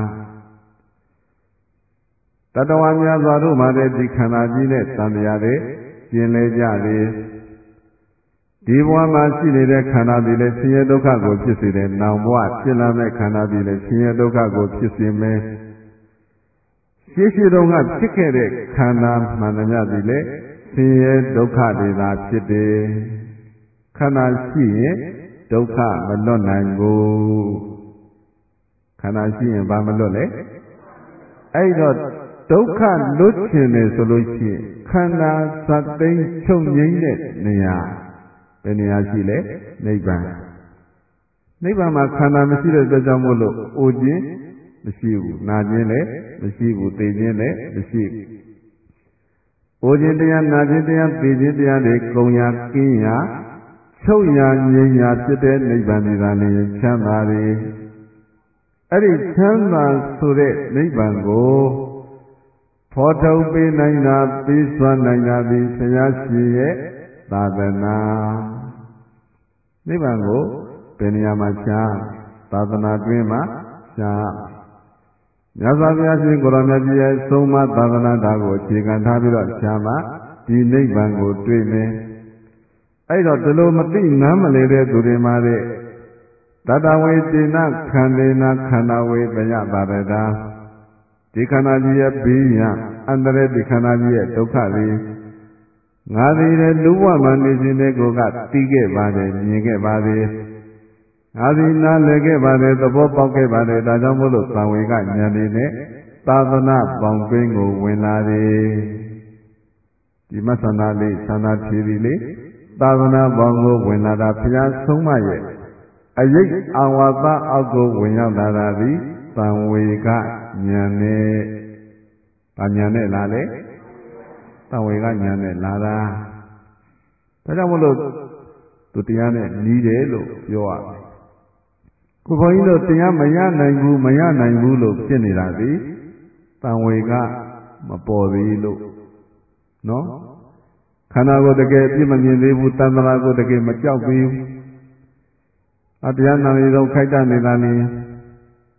တတဝါများစွာတို့မှာတဲ့ဒီခန္ဓာကြီးနဲ့သံတရားတွေကျင်လဲကြတယ်ဒီဘဝမှာရှိနေတဲ့ခန္ဓာတွေလည်းဆင်းရဲဒုက္ခကိုဖြစ်စေတယ်နောင်ဘဝဖြစ်လာတဲ့ခန္ဓာတွေလည်းဆင်းရဲဒုက္ခကိုဖြစ်စေမယ်ရှိရှိတုန်းကဖြစ်ခဲ့တဲ့ခန္ဓာမှန်သမျှတွေလည်းဆင်းရဲဒုက္ခတွေသာဖြစ်တယ်ခန္ဓာရှိရင်ဒုက္ခမလွတ်နိုင်ဘူးခန္ဓာရှိရင်ဘာမလွတ်လဲအဲ့တော့ဒုက္ခလွတ်ချင်တယ်ဆိုလို့ရှိရင်ခန္ဓာသတ္တိချုပ်ငြိမ်းတဲ့နေရာဘယ်နေရာရှိလဲနိဗ္ဗာန်နိဗ္ဗာန်မှာခန္ဓာမရှိတဲ့အတွက်ကြောင့်မို့လို့အိုခြင်းမရှိဘူးနာခြင်းလည်းမရှိဘူးသိခြင်းလည်းမရှိဘူးအိုခြင်းတရားနာခြင်းတရားသိခြင်းတရားတွေကုန်ရာကင်းရာချုပ်ရာငြိမ်းရာဖြစ်တဲ့နိဗ္ဗာန်ဒီသာလည်းချမ်းသာတယ်အဲ့ဒီချမ်းသာဆိုတဲ့နိဗ္ဗာန်ကိုဖော်ထုတ်ပေးနိုင်တာပြီးစွမ်းနိုင်တာဒီဘုရားရှင်ရဲ့သာသနာနိဗ္ဗာန်ကိုဘယ်နေရာမှာရှားသာသနာတွင်မှာရှားမြတ်စွာဘုရားရှင်ကိုရောမြတ်ကြီးရဲ့ဆုံးမသာသနာတော်ကိုအခြေခံထားပြီးတော့ရှားမှာဒီနိဗ္ဗာန်ကိုတွေ့မယ်အဲ့တော့ဒီလိုမသိနားမလည်တဲ့သူတွေမှာတဲ့တတဝေတိနခန္ဓေနာခန္ဓာဝေပယပါရတာဒီခန္ဓာကြီးရဲ့ဘေးရန်အန္တရာယ်ဒီခန္ဓာကြီးရဲ့ဒုက္ခတွေငါသည်လည်းလူဘဝမှာနေခြင်းတဲ့ကိုကသိခဲ့ပါတယ်မြင်ခဲ့ပါတယ်ငါသည်နားလည်ခဲ့ပါတယ်သဘောပေါက်ခဲ့ပါတယ်ဒါကြောင့်မို့လို့သံဝေကဉာဏ်တွေနဲ့သာသနာပေါင်းတွင်းကိုဝင်လာတယ်ဒီမဆန္ဒလေးဆန္ဒဖြည်လေးသာသနာပေါင်းကိုဝင်လာတာဘုရားဆုံးမရဲ့အယိတ်အာဝါသအောက်ကိုဝင်ရောက်လာတာသည်သံဝေကဉာဏ်နဲ့ဗာဉာဏ်နဲ့လာလေသံဝေကဉာဏ်နဲ့လာတာဒါကြောင့်မလို့သူတရားနဲ့နီးတယ်လို့ပြောရတယ်ခုဘုန်းကြီးတို့တရားမရနိုင်ဘူးမရနိုင်ဘူးလို့ဖြစ်နေတာဒီသံဝေကမပေါ်သေးလို့နော်ခန္ဓာကိုယ်တကယ်အပြစ်မမြင်သေးဘူးတဏ္ဍာကိုတကယ်မကြောက်သေးဘူးအတရားနာနေတော့ခိုက်တနေတာနေ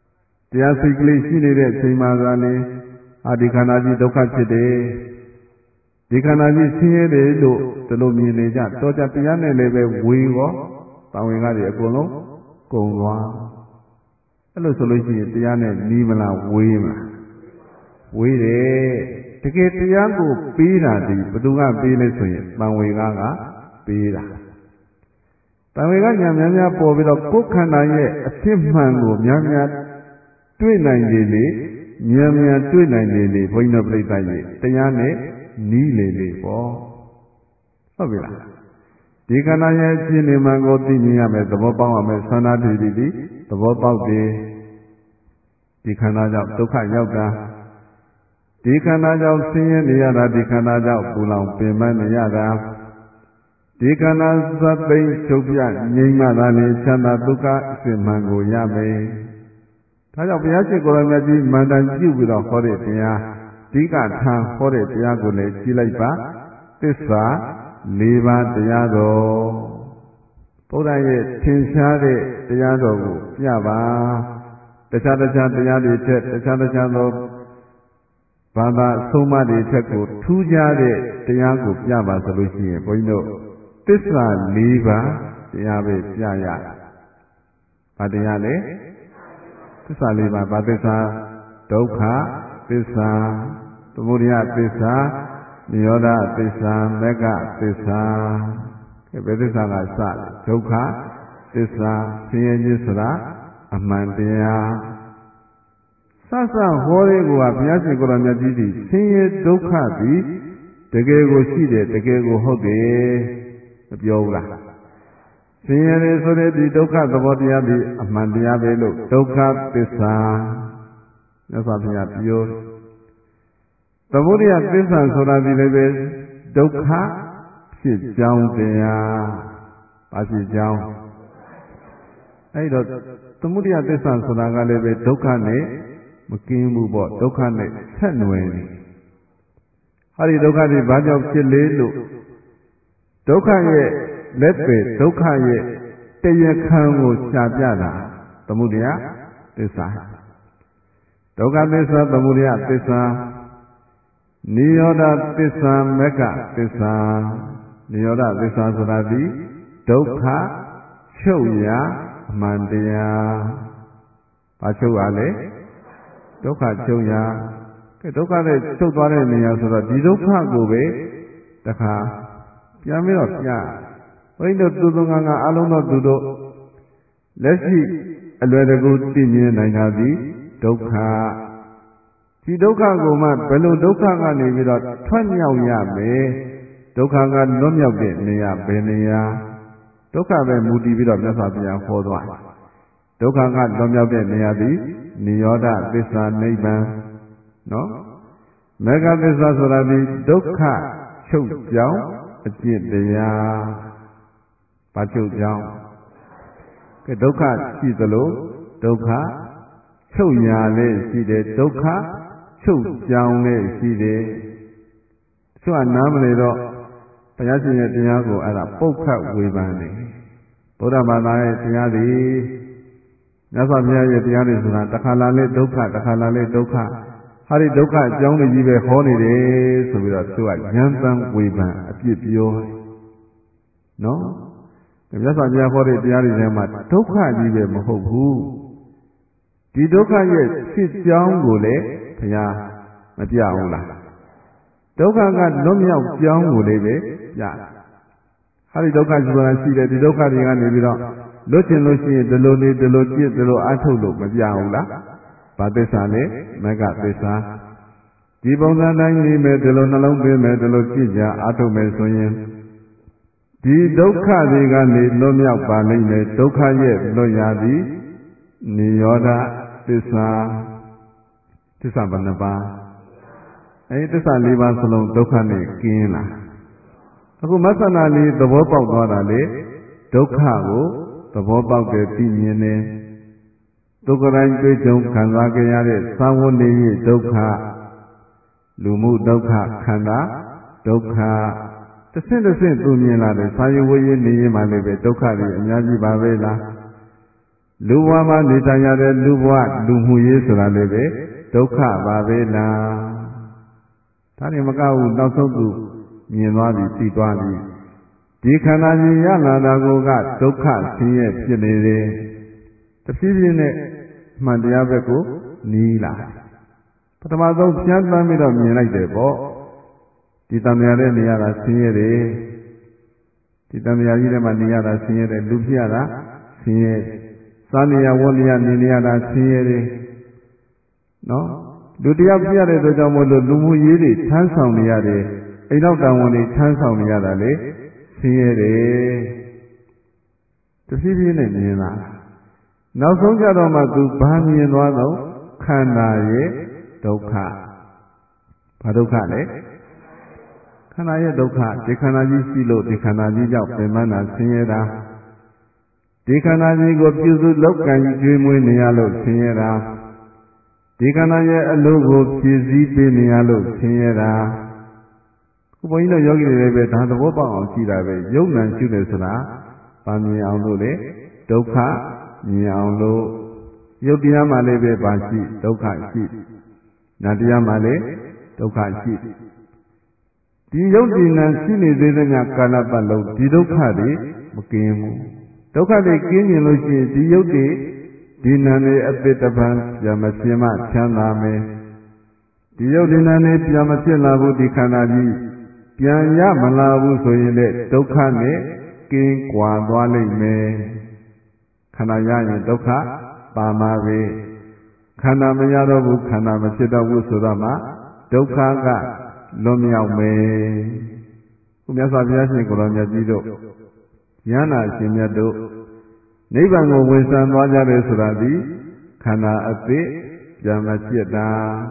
တရားစိတ်ကလေးရှိနေတဲ့အချိန်မှာသာလေအာဒီခန္ဓာကြီးဒုက္ခဖြစ်တယ်ဒီခန္ဓာကြီးဆင်းရဲတယ်လို့ဒီလိုမြင်နေကြတော့ကြတရားနဲ့လည်းပဲဝေရောတာဝန်ကားတွေအကုန်လုံးကုန်သွားအဲ့လိုဆိုလို့ရှိရင်တရားနဲ့နီးမလားဝေးမလားဝေးတယ်တကယ်တရားကိုပေးတာဒီဘသူကပေးလဲဆိုရင်တန်ဝေကားကပေးတာတန်ဝေကညာများများပေါ်ပြီးတော့ကိုယ်ခန္ဓာရဲ့အဖြစ်မှန်ကိုများများတွေ့နိုင်လေလေများများတွေ့နိုင်လေလေဘုန်းကြီးတို့ပြိဿရဲ့တရားနဲ့နီးလေလေပေါ့ဟုတ်ပြီလားဒီခန္ဓာရဲ့အဖြစ်နေမှန်ကိုသိမြင်ရမယ်သဘောပေါက်ရမယ်သန္တာတိတိသဘောပေါက်တယ်ဒီခန္ဓာကြောင့်ဒုက္ခရောက်တာဒီခန္ဓာကြောင့်ဆင်းရဲနေရတာဒီခန္ဓာကြောင့်ပူလောင်ပင်ပန်းနေရတာဒီခန္ဓာသတ်သိမ်းချုပ်ပြငြိမ်းမှသာလေချမ်းသာဒုက္ခအစစ်မှန်ကိုရမယ်ဒါကြောင့်ဘုရားရှင်ကိုယ်တော်မြတ်ကြီးမန္တန်ပြုပြီးတော့ဟောတဲ့တရားဒီကထာဟောတဲ့တရားကိုလည်းကြည့်လိုက်ပါသစ္စာ၄ပါးတရားတော်ဘုရားရဲ့ထင်ရှားတဲ့တရားတော်ကိုပြပါတခြားတခြားတရားတွေထက်တခြားတခြားသောဘာသာအဆုံးအမတွေထက်ကိုထူးခြားတဲ့တရားကိုပြပါဆိုလို့ရှိရင်ဘုန်းကြီးတို့သစ္စာ၄ပါးတရားပဲပြရ။ဘာတရားလဲသစ္စာ၄ပါးဘာသစ္စာဒုက္ခသစ္စာသမုဒယသစ္စာနိရောဓသစ္စာမဂ္ဂသစ္စာဘယ်သစ္စာကစလဲဒုက္ခသစ္စာဆင်းရဲခြင်းဆိုတာအမှန်တရားဆဆဟောတဲ့ကောဘုရားရှင်ကိုယ်တော်မြတ်ကြီးသည်ဆင်းရဲဒုက္ခသည်တကယ်ကိုရှိတယ်တကယ်ကိုဟုတ်တယ်မပြောဘူးလားဆင်းရဲတယ်ဆိုတဲ့ဒီဒုက္ခသဘောတရားသည်အမှန်တရားပဲလို့ဒုက္ခသစ္စာမြတ်စွာဘုရားပြောသမုဒယသစ္စာဆိုတာဒီလည်းပဲဒုက္ခဖြစ်ကြောင်းတရားဘာဖြစ်ကြောင်းအဲ့တော့သမုဒယသစ္စာဆိုတာကလည်းပဲဒုက္ခနဲ့မကင်းဘူးပေါ့ဒုက္ခနဲ့ဆက်နွယ်နေဟာဒီဒုက္ခတွေဘာကြောင့်ဖြစ်လဲလို့ဒုက္ခရဲ့လက်ပဲဒုက္ခရဲ့တရားခံကိုရှားပြတာသမုဒယသစ္စာဒုက္ခသစ္စာသမုဒယသစ္စာနိရောဓသစ္စာမဂ္ဂသစ္စာနိရောဓသစ္စာဆိုတာဒီဒုက္ခချုပ်ရာအမှန်တရားဘာချုပ်ရလဲဒုက္ခချုပ်ရာကဲဒုက္ခနဲ့ချုပ်သွားတဲ့နေရာဆိုတော့ဒီဒုက္ခကိုပဲတခါပြန်ပြီးတော့ပြဘိန်းတို့သူသူငါငါအလုံးသောသူတို့လက်ရှိအလွယ်တကူသိမြင်နိုင်တာဒီဒုက္ခဒီဒုက္ခကိုမှဘယ်လိုဒုက္ခကနေပြီးတော့ထွက်မြောက်ရမယ်ဒုက္ခကလွတ်မြောက်တဲ့နေရာဘယ်နေရာဒုက္ခပဲမူတည်ပြီးတော့မြတ်စွာဘုရားဟောသွားဒုက္ခကလွတ်မြောက်တဲ့နေရာသည်နိရောဓသစ္စာနိဗ္ဗာန်နော်မဂ္ဂသစ္စာဆိုတာဒီဒုက္ခချုပ်ကြောင်းအကျင့်တရားဘာချုပ်ကြောင်းကဲဒုက္ခရှိသလိုဒုက္ခချုပ်ရာလည်းရှိတယ်ဒုက္ခချုပ်ကြောင်းလည်းရှိတယ်သူကနားမလဲတော့ဘုရားရှင်ရဲ့တရားကိုအဲ့ဒါပုတ်ခတ်ဝေဖန်တယ်ဗုဒ္ဓဘာသာရဲ့တရားတွေမြတ်စွာဘုရားရဲ့တရားတွေဆိုတာတစ်ခါလာလဲဒုက္ခတစ်ခါလာလဲဒုက္ခဟာဒီဒုက္ခအကြောင်းတွေကြီးပဲဟောနေတယ်ဆိုပြီးတော့သူကဉာဏ်တန်ဝေဖန်အပြစ်ပြောနော်မြတ်စွာဘုရားဟောတဲ့တရားတွေထဲမှာဒုက္ခကြီးပဲမဟုတ်ဘူးဒီဒုက္ခရဲ့ဖြစ်ကြောင်းကိုလည်းဘုရားမပြဘူးလားဒုက္ခကလွတ်မြောက်ကြောင်းကိုလည်းပဲပြဟာဒီဒုက္ခဆိုတာရှိတယ်ဒီဒုက္ခတွေကနေပြီးတော့လွတ်ချင်လို့ရှိရင်ဒီလိုနေဒီလိုကြည့်ဒီလိုအထုတ်လို့မပြဘူးလားဘာသစ္စာလဲမဂ္ဂသစ္စာဒီပုံစံတိုင်းနေမယ်ဒီလိုနှလုံးသွင်းမယ်ဒီလိုကြည့်ကြအထုတ်မယ်ဆိုရင်ဒီဒုက္ခတွေကနေလွတ်မြောက်ပါလိမ့်မယ်ဒုက္ခရဲ့လွတ်ရာသည်နိရောဓသစ္စာသစ္စာဘယ်နှပါးအဲဒီသစ္စာ၄ပါးစလုံးဒုက္ခနဲ့ကင်းလာအခုမဆန္ဒလေးသဘောပေါက်သွားတာလေဒုက္ခကိုသဘောပေါက်တယ်သိမြင်တယ်ဒုက္ခတိုင်းတွေ့ကြုံခံစားကြရတဲ့သာဝဏ္ဏရဲ့ဒုက္ခလူမှုဒုက္ခခန္ဓာဒုက္ခတစ်ဆင့်တစ်ဆင့်သူမြင်လာတယ်စာယဝေးရင်းနေရင်မှလည်းပဲဒုက္ခတွေအများကြီးပါပဲလားလူဘဝမှာနေထိုင်ရတဲ့လူဘဝလူမှုရေးဆိုတာလည်းပဲဒုက္ခပါပဲလားဒါနဲ့မကဘူးနောက်ဆုံးသူမြင်သွားပြီသိသွားပြီဒီခန္ဓာကြီးရလာတာကိုကဒုက္ခဆင်းရဲဖြစ်နေတယ်တဖြည်းဖြည်းနဲ့မှန်တရားဘက်ကိုနီးလာပထမဆုံးဖြန်းသန်းပြီးတော့မြင်လိုက်တယ်ပေါ့ဒီတဏှာတဲ့နေရတာဆင်းရဲတယ်ဒီတဏှာကြီးထဲမှာနေရတာဆင်းရဲတယ်လူဖြစ်ရတာဆင်းရဲစားနေရဝတ်နေရနေနေရတာဆင်းရဲတယ်နော်လူတယောက်ဖြစ်ရတဲ့အတွက်ကြောင့်မို့လို့လူမှုရေးတွေထမ်းဆောင်နေရတယ်အိမ်တော်တာဝန်တွေထမ်းဆောင်နေရတာလေဆင်းရဲတယ်တဖြည်းဖြည်းနဲ့မြင်လာနောက်ဆုံးကြတော့မှသူဘာမြင်သွားတော့ခန္ဓာရဲ့ဒုက္ခဘာဒုက္ခလဲခန္ဓာရဲ့ဒုက္ခဒီခန္ဓာကြီးရှိလို့ဒီခန္ဓာကြီးကြောင့်ပင်မနာဆင်းရဲတာဒီခန္ဓာကြီးကိုပြုစုလောက်ကံကျွေးမွေးနေရလို့ဆင်းရဲတာဒီခန္ဓာရဲ့အလိုကိုဖြည့်ဆည်းပေးနေရလို့ဆင်းရဲတာခုဘုန်းကြီးတို့ယောဂီတွေလည်းပဲဒါသဘောပေါက်အောင်ရှိတာပဲယုံနံရှုတယ်ဆိုတာဗာမြင်အောင်လို့လေဒုက္ခမြင်အောင်လို့ယုတ်တရားမှလည်းပဲပါရှိဒုက္ခရှိနာတရားမှလည်းဒုက္ခရှိဒီယုတ်ဒီနံရှိနေသေးတဲ့ကာလပတ်လုံးဒီဒုက္ခတွေမကင်းဘူးဒုက္ခတွေကင်းမြင်လို့ရှိရင်ဒီယုတ်တွေဒီနံတွေအပိတပံပြန်မဖြစ်မှချမ်းသာမယ်ဒီယုတ်ဒီနံတွေပြန်မဖြစ်လာဘူးဒီခန္ဓာကြီးပြန်ရမလာဘူးဆိုရင်လည်းဒုက္ခနဲ့ကင်းကွာသွားလိမ့်မယ်ခန္ဓာရရင်ဒုက္ခပါမှာပဲခန္ဓာမရတော့ဘူးခန္ဓာမဖြစ်တော့ဘူးဆိုတော့မှဒုက္ခကလွန်မြောက်မယ်ခုမြတ်စွာဘုရားရှင်ကိုယ်တော်မြတ်ကြီးတို့ဉာဏ်နာရှင်မြတ်တို့နိဗ္ဗာန်ကိုဝင်ဆံသွားကြတယ်ဆိုတာဒီခန္ဓာအသိပြန်မဖြစ်တာ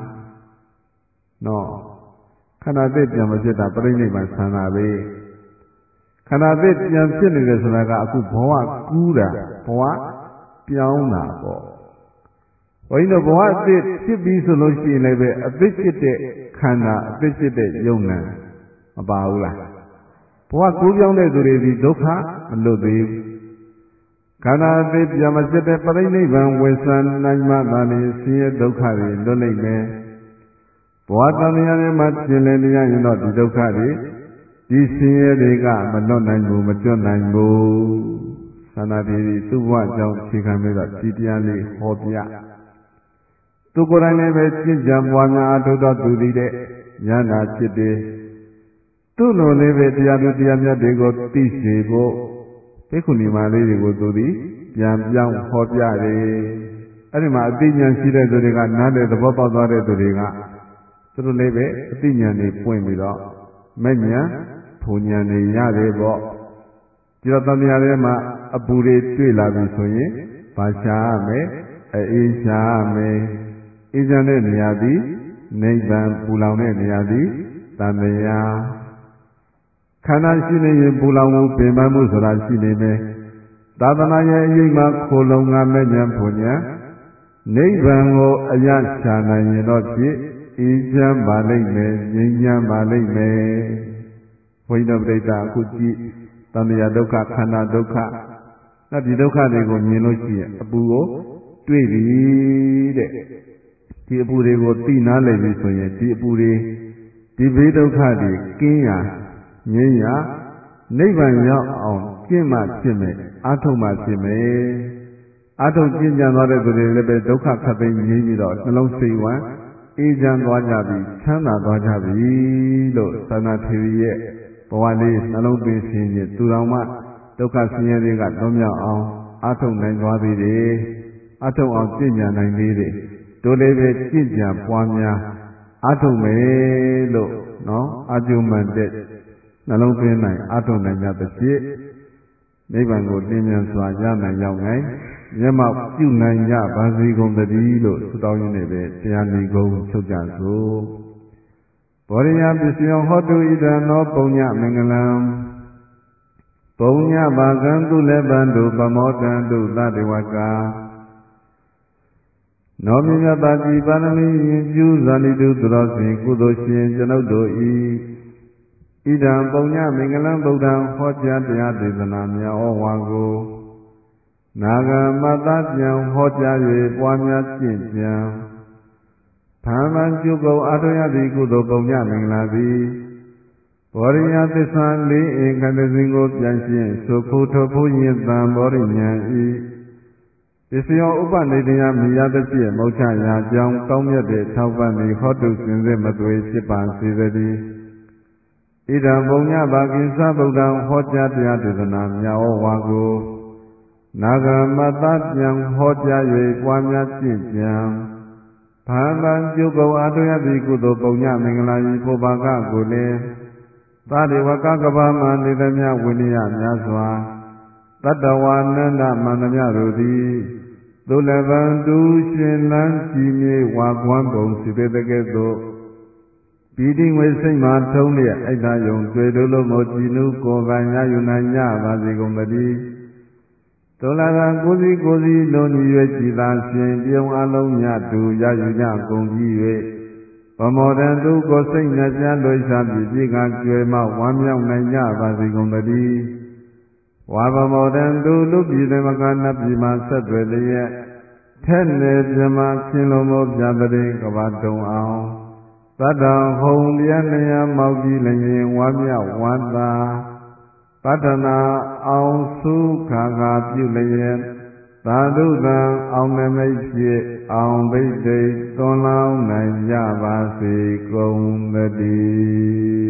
နော်ခန္ဓာအသိပြန်မဖြစ်တာပြိဋိနိဗ္ဗာန်ဆံတာပဲခန္ဓာအသိပြန်ဖြစ်နေတယ်ဆိုတာကအခုဘဝကူးတာဘဝပြောင်းတာပေါ့ဘုန်းကြီးတို့ဘဝအသိဖြစ်ပြီးဆိုလို့ရှိရင်လည်းပဲအသိဖြစ်တဲ့ခန္ဓာအသိဖြစ်တဲ့ယုံနာမပါဘူးလားဘဝကူးပြောင်းတဲ့သူတွေဒီဒုက္ခမလွတ်သေးဘူးခန္ဓာအသိပြန်မဖြစ်တဲ့ပြိဋိနိဗ္ဗာန်ဝင်ဆံနိုင်မှသာလေဆင်းရဲဒုက္ခတွေလွတ်နိုင်မယ်ဘဝတဏှာတွေမှာရှင်လည်နေရရင်တော့ဒီဒုက္ခတွေဒီဆင်းရဲတွေကမလွတ်နိုင်ဘူးမကျွတ်နိုင်ဘူးသန္တာတိသူ့ဘဝကြောင့်ခြေခံပြီးတော့ဒီတရားလေးဟောပြသူကိုယ်တိုင်လည်းပဲကျင့်ကြံပွားများအထုတော်သူသည်တဲ့ဉာဏ်နာဖြစ်တယ်သူ့လိုလည်းပဲတရားသူတရားမြတ်တွေကိုသိစေဖို့ဘိက္ခုနီမလေးတွေကိုသူသည်ပြန်ပြောင်းဟောပြတယ်အဲ့ဒီမှာအသိဉာဏ်ရှိတဲ့သူတွေကနားတဲ့သဘောပေါက်သွားတဲ့သူတွေကသူတို့လည်းပဲအသိဉာဏ်တွေပွင့်ပြီးတော့မဲ့ဉာဏ်ဘုံဉာဏ်တွေရတယ်ပေါ့ဒီတော့တဏှာထဲမှာအပူတွေတွေ့လာပြီဆိုရင်ဘာရှာရမလဲအေးရှာရမယ်အေးချမ်းတဲ့နေရာသည်နိဗ္ဗာန်ပူလောင်တဲ့နေရာသည်တဏှာခန္ဓာရှိနေရင်ပူလောင်မှုပင်ပန်းမှုဆိုတာရှိနေမယ်သာသနာရဲ့အရေးမှာခိုလုံငါမဲ့ဉာဏ်ဘုံဉာဏ်နိဗ္ဗာန်ကိုအရရှာနိုင်ရင်တော့ဖြစ်အေးချမ်းပါလိမ့်မယ်ငြိမ်းချမ်းပါလိမ့်မယ်ဘုန်းကြီးတို့ပြိဿအခုကြည့်တဏှာဒုက္ခခန္ဓာဒုက္ခအဲ့ဒီဒုက္ခတွေကိုမြင်လို့ရှိရင်အပူကိုတွေ့ပြီတဲ့ဒီအပူတွေကိုသိနားလည်ပြီဆိုရင်ဒီအပူတွေဒီဘေးဒုက္ခတွေကင်းရာငြိမ်းရာနိဗ္ဗာန်ရောက်အောင်ကျင့်မှဖြစ်မယ်အာထုံမှဖြစ်မယ်အာထုံကျင့်ကြံသွားတဲ့သူတွေလည်းပဲဒုက္ခခတ်သိမ်းငြိမ်းပြီးတော့နှလုံးစိတ်ဝမ်းအေးချမ်းသွားကြပြီချမ်းသာသွားကြပြီလို့သန္တာထေရီရဲ့ဘဝလေးနှလုံးသွင်းခြင်းဖြင့်သူတော်မှဒုက္ခဆင်းရဲတွေကလွန်မြောက်အောင်အာထုံနိုင်သွားသေးတယ်အာထုံအောင်ကျင့်ကြံနိုင်သေးတယ်တို့လည်းပဲကျင့်ကြံပွားများအာထုံမယ်လို့နော်အာကျုံမှန်တဲ့နှလုံးသွင်းနိုင်အာထုံနိုင်ကြသဖြင့်နိဗ္ဗာန်ကိုလင်းမြန်စွာရနိုင်ရောက်နိုင်မျက်မှောက်ပြုနိုင်ကြပါစေကုန်သတည်းလို့ဆုတောင်းရင်းနဲ့ပဲတရားနေကုန်ချုပ်ကြစို့ဘောရိယပစ္စယောဟောတုဣဒံသောပုံညမင်္ဂလံပုံညဘာကံသူလည်းပံတုပမောတံတုသတေဝကာနောမြတ်တာကြည်ပါရမီရင်ကျူးဇာတိတုသူတော်စဉ်ကုသိုလ်ရှင်ကျွန်ုပ်တို့ဤဣဒံပုံညမင်္ဂလံဗုဒ္ဓံဟောကြားတရားဒေသနာများဩဝါကိုနာဂမတ္တပြန်ဟောကြား၍ပွားများကျင့်ကြံဖန်ဖန်ကျုပ်ကုန်အထောက်ရသည့်ကုသိုလ်ပုံညမင်္ဂလာသည်ဘောရိယသစ္စာလေးအင်္ဂတစဉ်ကိုပြန်ရှင်းဆိုဖို့ထဖို့ရင်တံဘောရိညာဤပစ္စယောဥပနိဒယမိယသဖြင့်မောချရာကြောင်းကောင်းမြတ်တဲ့ထောက်ပံ့သည်ဟောတုစင်စစ်မသွေဖြစ်ပါစေတည်းဣဒံဘုံညဘာကိသဗုဒ္ဓံဟောကြားတရားဒေသနာမြတ်ဩဝါကိုနာဂမတ္တပြန်ဟောကြား၍ပွားများကျင့်ကြံဘာဗံကျုပ်ကုန်အထောက်ရသည့်ကုသိုလ်ပုံညမင်္ဂလာဤပုဗ္ဗကကိုလည်းသာရိဝကကဘာမနေသမျှဝိနည်းများစွာတတ္တဝါနန္ဒမန္တမြတို့သည်သုလဗံတူရှင်လန်းကြည်မြေဝါကွမ်းပုံစီပေတကဲ့သို့ပိဋိငွေစိတ်မှထုံးလျက်အိုက်သာယုံတွေ့တို့လုံးကိုကြည်နုကိုယ်ပိုင်ရယူနိုင်ကြပါစေကုန်သတည်းသုလဗံကိုစီကိုစီလုံးညီ၍ကြည်သာရှင်ပြုံးအလုံးညတူရယူကြကုန်ကြည်၍ဗမောတံသူကိုစိတ်နှပြလွိစားပြီးပြေကကျွယ်မှဝမ်းမြောက်နိုင်ကြပါစေကုန်သတည်းဝါဗမောတံသူလူပြည်သမကနပြည်မှာဆက်သွယ်လျက်ထက်နေပြမခင်လုံးမောပြတဲ့ကဘာတုံအောင်သတ္တံဟုံလျက်လျက်မောက်ကြီးလျင်ဝမ်းမြောက်ဝမ်းသာပတ္တနာအောင်စုခါခါပြုလျက်သာဓုတံအောင်နမိတ်ဖြစ်အောင်ဘိတ်တိတ်သွန်လောင်းနိုင်ကြပါစေကုန်သတည်း